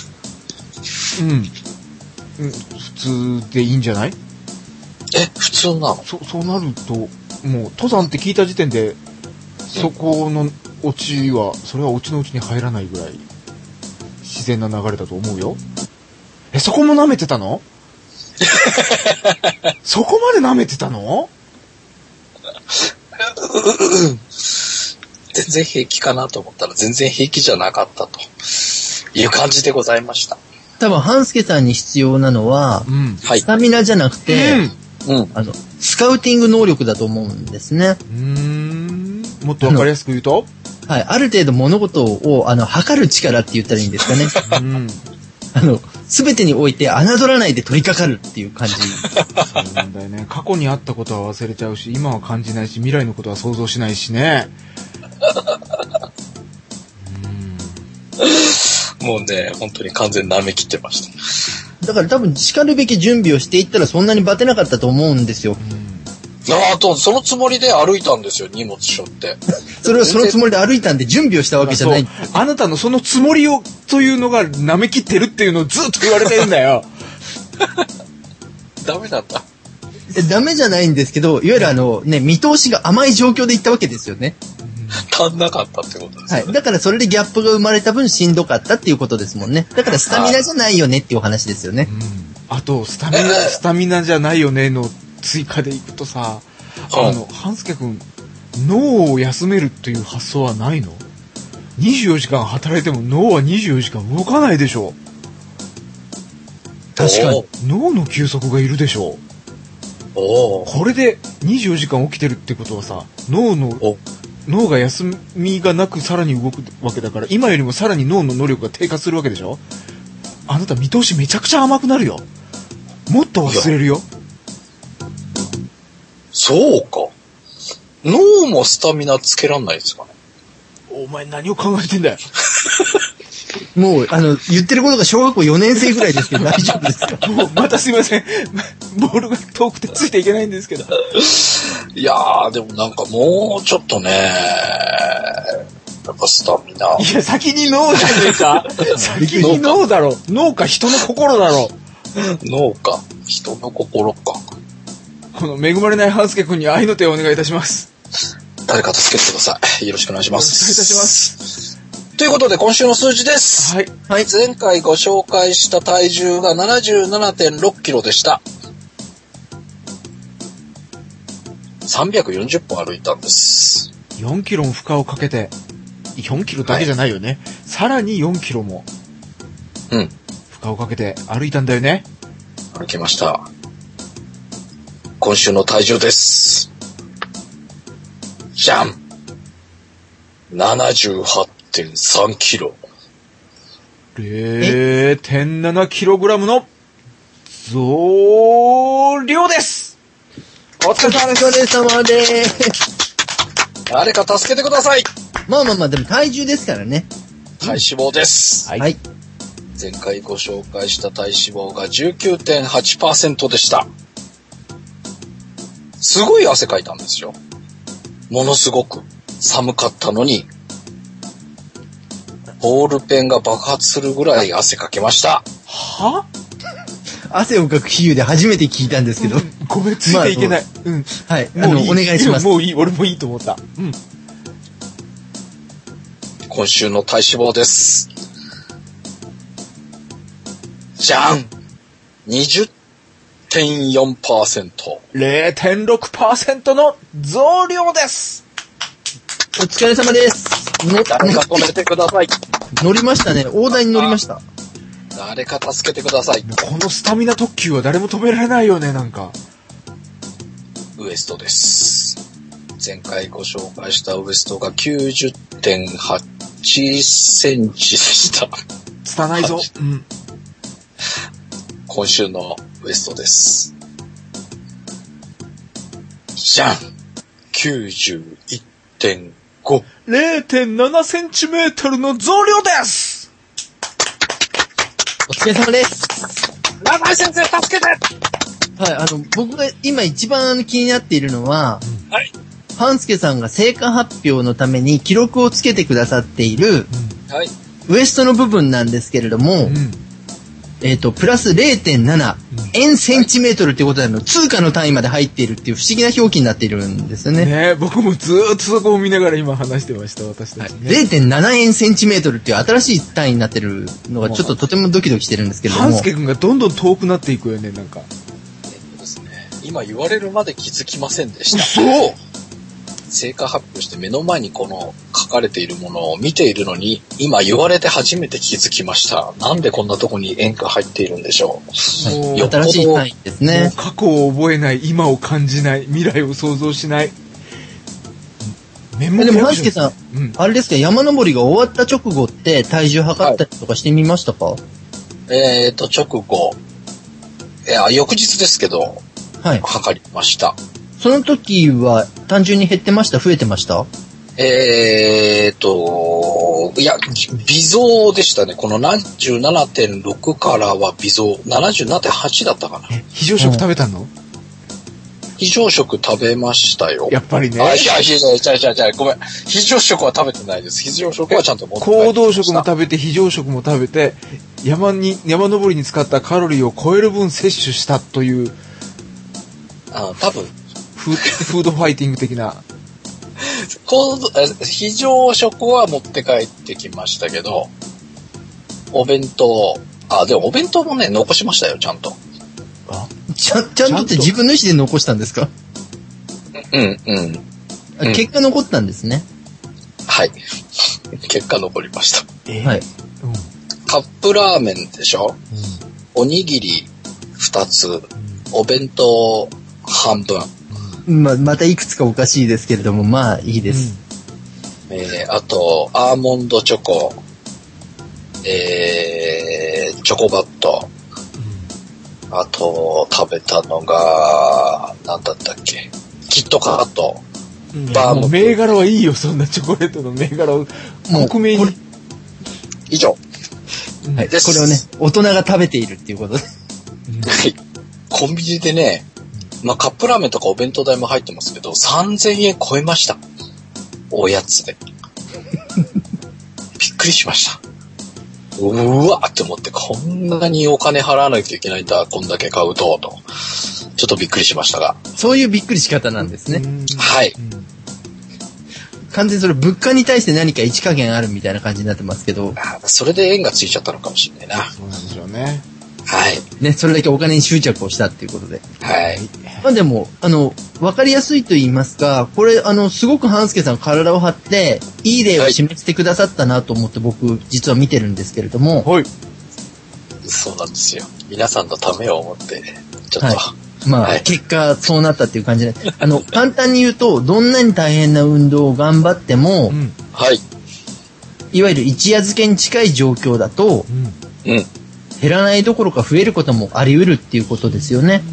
Speaker 3: 普通でいいんじゃない？
Speaker 2: 普通なの？
Speaker 3: そうなると、もう、登山って聞いた時点で、そこのオチは、それはオチのうちに入らないぐらい、自然な流れだと思うよ。そこも舐めてたの？そこまで舐めてたの？
Speaker 2: 全然平気かなと思ったら全然平気じゃなかったという感じでございました。
Speaker 1: 多分、半助さんに必要なのは、スタミナじゃなくて、スカウティング能力だと思うんですね。
Speaker 3: もっとわかりやすく言うと？
Speaker 1: はい。ある程度物事を、測る力って言ったらいいんですかね。 すべてにおいて侮らないで取り掛かるっていう感じ。
Speaker 3: そうなんだよね。過去にあったことは忘れちゃうし、今は感じないし、未来のことは想像しないしね。
Speaker 2: もうね、本当に完全に舐めきってました。
Speaker 1: だから多分叱るべき準備をしていったらそんなにバテなかったと思うんですよ。
Speaker 2: あと、そのつもりで歩いたんですよ、荷物背負って。
Speaker 1: それはそのつもりで歩いたんで準備をしたわけじゃない。
Speaker 3: あなたのそのつもりをというのが舐めきってるっていうのをずっと言われてるんだよ。
Speaker 2: ダメなんだ。
Speaker 1: ダメじゃないんですけど、いわゆる見通しが甘い状況で行ったわけですよね。
Speaker 2: 足んなかったってことですよね。
Speaker 1: はい。だからそれでギャップが生まれた分しんどかったっていうことですもんね。だからスタミナじゃないよねっていうお話ですよね。
Speaker 3: あと、スタミナじゃないよねの追加でいくとさ、半助くん、脳を休めるっていう発想はないの？24時間働いても脳は24時間動かないでしょ。
Speaker 1: 確かに。
Speaker 3: 脳の休息がいるでしょ。これで24時間起きてるってことはさ、脳が休みがなくさらに動くわけだから、今よりもさらに脳の能力が低下するわけでしょ。あなた見通しめちゃくちゃ甘くなるよ。もっと忘れるよ。
Speaker 2: そうか。脳もスタミナつけらんないですかね。
Speaker 3: お前何を考えてんだよ。
Speaker 1: もう、言ってることが小学校4年生ぐらいですけど大丈夫ですか？
Speaker 3: もう、またすいません。ボールが遠くてついていけないんですけど。
Speaker 2: いやー、でもなんかもうちょっとね、やっぱスタミナ。
Speaker 3: いや、先に脳じゃねえか。先に脳だろ。脳か人の心だろ。
Speaker 2: 脳か、人の心か。
Speaker 3: この恵まれない半助くんに愛の手をお願いいたします。
Speaker 2: 誰か助けてください。よろしくお願いします。
Speaker 3: よろしくお願いいたします。
Speaker 2: ということで今週の数字です。
Speaker 3: はい。
Speaker 2: はい。前回ご紹介した体重が 77.6 キロでした。340歩歩いたんです。
Speaker 3: 4キロも負荷をかけて、4キロだけじゃないよね。はい、さらに4キロも。
Speaker 2: うん。
Speaker 3: 負荷をかけて歩いたんだよね。
Speaker 2: 歩きました。今週の体重です。じゃん !78.3 キロ。
Speaker 3: 0.7 キログラムの増量です。
Speaker 1: お疲れ様です。
Speaker 2: 誰か助けてください。
Speaker 1: まあ、でも体重ですからね。
Speaker 2: 体脂肪です。
Speaker 1: はい。
Speaker 2: 前回ご紹介した体脂肪が 19.8% でした。すごい汗かいたんですよ。ものすごく寒かったのに、ボールペンが爆発するぐらい汗かけました。
Speaker 3: は？
Speaker 1: 汗をかく比喩で初めて聞いたんですけど。
Speaker 3: ごめん、ついていけない。
Speaker 1: はい。お願いします。
Speaker 3: もういい。俺もいいと思った。
Speaker 2: 今週の体脂肪です。じゃん !20.4%。
Speaker 3: 0.6% の増量です。
Speaker 1: お疲れ様です。
Speaker 2: 誰か止めてください。
Speaker 1: 乗りましたね。大台に乗りました。
Speaker 2: 誰か助けてください。
Speaker 3: このスタミナ特急は誰も止められないよね、なんか。
Speaker 2: ウエストです。前回ご紹介したウエストが 90.8 センチでした。
Speaker 3: 拙ないぞ。
Speaker 2: 今週のウエストです。じゃん !91.5。
Speaker 3: 0.7 センチメートルの増量です。
Speaker 1: お疲れ様です。
Speaker 2: 長井先生助けて。
Speaker 1: はい、僕が今一番気になっているのは、
Speaker 2: はい。
Speaker 1: 半助さんが成果発表のために記録をつけてくださっている、
Speaker 2: はい。
Speaker 1: ウエストの部分なんですけれども、プラス 0.7 円センチメートルっていうことなの、通貨の単位まで入っているっていう不思議な表記になっているんですよね。
Speaker 3: ね、僕もずーっとそこを見ながら今話してました、私たちね。
Speaker 1: 0.7 円センチメートルっていう新しい単位になってるのがちょっととてもドキドキしてるんですけれども。
Speaker 3: 半助くんがどんどん遠くなっていくよね、なんか。
Speaker 2: ですね。今言われるまで気づきませんでした。
Speaker 3: そう。
Speaker 2: 成果発表して目の前にこの書かれているものを見ているのに、今言われて初めて気づきました。なんでこんなとこに円が入っているんでしょう。
Speaker 1: 新しい単位ですね。
Speaker 3: 過去を覚えない、今を感じない、未来を想像しない。
Speaker 1: でも半助さん、あれですか、山登りが終わった直後って体重測ったりとかしてみましたか？
Speaker 2: 直後、翌日ですけど、
Speaker 1: はい。
Speaker 2: 測りました。
Speaker 1: その時は単純に減ってました？増えてました？
Speaker 2: いや、微増でしたね。この 77.6 からは微増。77.8 だったかな。
Speaker 3: 非常食食べたの？
Speaker 2: 非常食食べましたよ。
Speaker 3: やっぱりね。
Speaker 2: いや、ごめん。非常食は食べてないです。非常食はちゃんと持って帰って
Speaker 3: 行動食も食べて、非常食も食べて、山登りに使ったカロリーを超える分摂取したという、
Speaker 2: 多分。
Speaker 3: フードファイティング的な。
Speaker 2: 非常食は持って帰ってきましたけど、お弁当、でもお弁当もね、残しましたよ、ちゃんと。
Speaker 1: ちゃんとって自分の意思で残したんですか？
Speaker 2: うん。
Speaker 1: 結果残ったんですね。
Speaker 2: はい。結果残りました。
Speaker 1: はい。
Speaker 2: カップラーメンでしょ、おにぎり2つ、お弁当半分。
Speaker 1: またいくつかおかしいですけれども、まあいいです。
Speaker 2: あと、アーモンドチョコ、チョコバット、あと、食べたのが、なんだったっけ、キットカット、
Speaker 3: バーム。銘柄はいいよ、そんなチョコレートの銘柄を。克明に。
Speaker 2: 以上。
Speaker 1: はい。これをね、大人が食べているっていうことで。はい。
Speaker 2: コンビニでね、カップラーメンとかお弁当代も入ってますけど、3000円超えました。おやつで。びっくりしました。うわーって思って、こんなにお金払わないといけないんだ、こんだけ買うと、ちょっとびっくりしましたが。
Speaker 1: そういうびっくりし方なんですね。
Speaker 2: はい。
Speaker 1: 完全にそれ物価に対して何か一加減あるみたいな感じになってますけど。
Speaker 2: それで円がついちゃったのかもしれないな。
Speaker 3: そうなんでしょうね。
Speaker 2: はい。
Speaker 1: ね、それだけお金に執着をしたっていうことで。
Speaker 2: はい。
Speaker 1: まあでも、わかりやすいと言いますか、これ、すごく半助さん体を張って、いい例を示してくださったなと思って僕、実は見てるんですけれども。
Speaker 3: はい。
Speaker 2: そうなんですよ。皆さんのためを思って、ちょっと。
Speaker 1: はい、まあ、はい、結果、そうなったっていう感じで。簡単に言うと、どんなに大変な運動を頑張っても、
Speaker 2: はい。
Speaker 1: いわゆる一夜漬けに近い状況だと、減らないどころか増えることもあり得るっていうことですよね。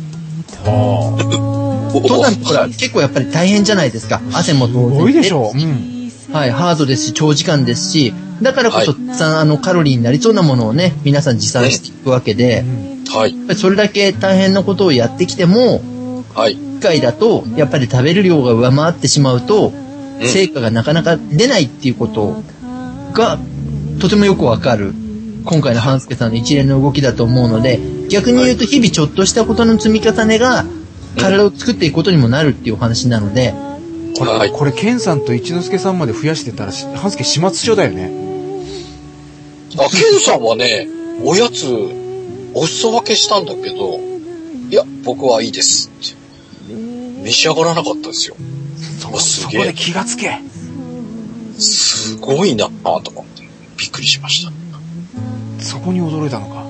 Speaker 1: 登山ってほら結構やっぱり大変じゃないですか。汗も当然
Speaker 3: すごいでしょ。
Speaker 1: はい、ハードですし長時間ですし、だからこそ、カロリーになりそうなものをね皆さん持参していくわけで、
Speaker 2: はい。
Speaker 1: それだけ大変なことをやってきても、
Speaker 2: はい。
Speaker 1: 機械だとやっぱり食べる量が上回ってしまうと、成果がなかなか出ないっていうことがとてもよくわかる。今回の半助さんの一連の動きだと思うので、逆に言うと日々ちょっとしたことの積み重ねが体を作っていくことにもなるっていうお話なので、
Speaker 3: これケンさんと一之輔さんまで増やしてたら半助始末書だよね。
Speaker 2: ケンさんはね、おやつお裾分けしたんだけど、いや僕はいいですって召し上がらなかったですよ。
Speaker 3: そこで気がつけ。
Speaker 2: すごいなと思ってびっくりしました。
Speaker 3: そこに驚いたのか。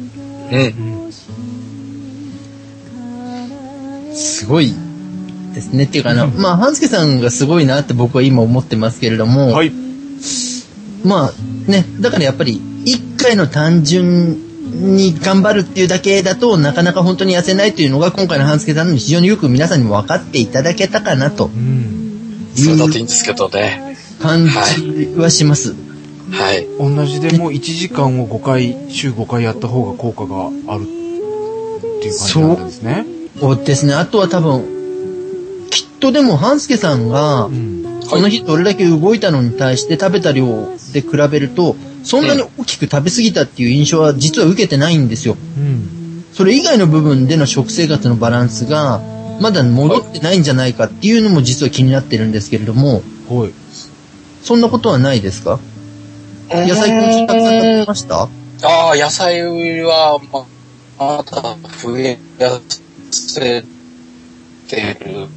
Speaker 1: すごいですね。っていうかまあ、半助さんがすごいなって僕は今思ってますけれども、
Speaker 3: はい。
Speaker 1: まあね、だからやっぱり一回の単純に頑張るっていうだけだとなかなか本当に痩せないというのが今回の半助さんの非常によく皆さんにも分かっていただけたかなと。
Speaker 2: それだっていいんですけどね。
Speaker 1: 感じはします。
Speaker 2: はい。
Speaker 3: 同じでも1時間を週5回やった方が効果があるっていう感じなんですね。
Speaker 1: そうですね。あとは多分、きっとでも半助さんが、その日どれだけ動いたのに対して食べた量で比べると、そんなに大きく食べ過ぎたっていう印象は実は受けてないんですよ。それ以外の部分での食生活のバランスが、まだ戻ってないんじゃないかっていうのも実は気になってるんですけれども、そんなことはないですか？野菜今週たくさん食べました？
Speaker 2: 野菜はまだ増えやせてる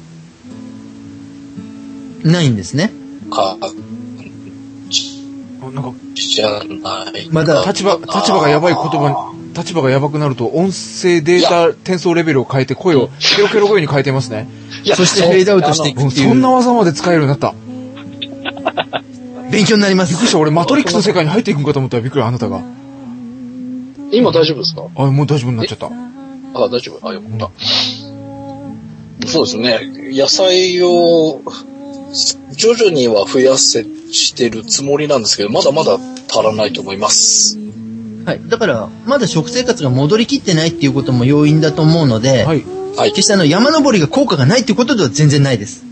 Speaker 1: ないんですね。
Speaker 3: なんか
Speaker 2: じゃない
Speaker 3: まだ立場がやばい立場がやばくなると音声データ転送レベルを変えて声をケロケロ声に変えてますね。
Speaker 1: そしてフェードアウトしていくっていう。
Speaker 3: そんな技まで使えるようになった。
Speaker 1: 勉強になります。
Speaker 3: びっくりした。俺マトリックスの世界に入っていくんかと思ったらびっくり。あなたが
Speaker 2: 今大丈夫ですか？
Speaker 3: あ、もう大丈夫になっちゃった。
Speaker 2: あ、大丈夫。あ、よかった。そうですね。野菜を徐々には増やしてるつもりなんですけど、まだまだ足らないと思います。
Speaker 1: はい。だから、まだ食生活が戻りきってないっていうことも要因だと思うので、
Speaker 3: はい。
Speaker 1: 決して山登りが効果がないっていうことでは全然ないです。
Speaker 3: うん。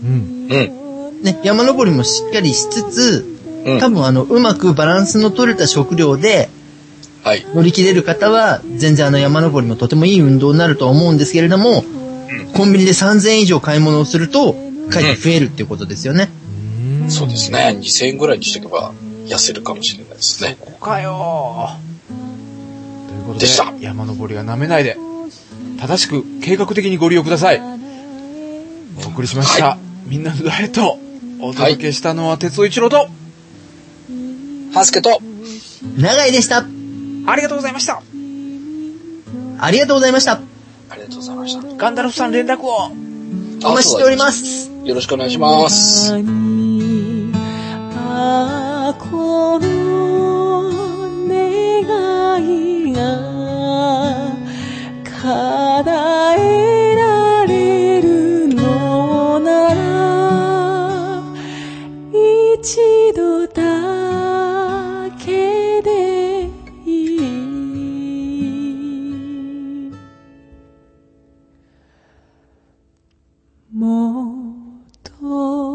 Speaker 1: ね、山登りもしっかりしつつ、多分うまくバランスの取れた食料で、乗り切れる方は、全然山登りもとてもいい運動になるとは思うんですけれども、コンビニで3000円以上買い物をすると、かえって増えるっていうことですよね。
Speaker 2: そうですね。2000円ぐらいにしておけば痩せるかもしれないですね。
Speaker 3: そこかよー。ということで、山登りは舐めないで、正しく計画的にご利用ください。お送りしました。みんなのダイエット。お届けしたのは、鉄尾一郎と、
Speaker 2: ハスケと、
Speaker 1: 長井でした。
Speaker 3: ありがとうございました。
Speaker 1: ありがとうございました。
Speaker 2: ありがとうございました。
Speaker 3: ガンダルフさん連絡を
Speaker 1: お待ちしております。
Speaker 2: よろしくお願いします。
Speaker 4: この願いが叶えられるのなら一度だけでいい。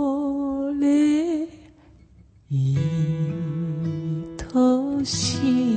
Speaker 4: 戻れ愛しい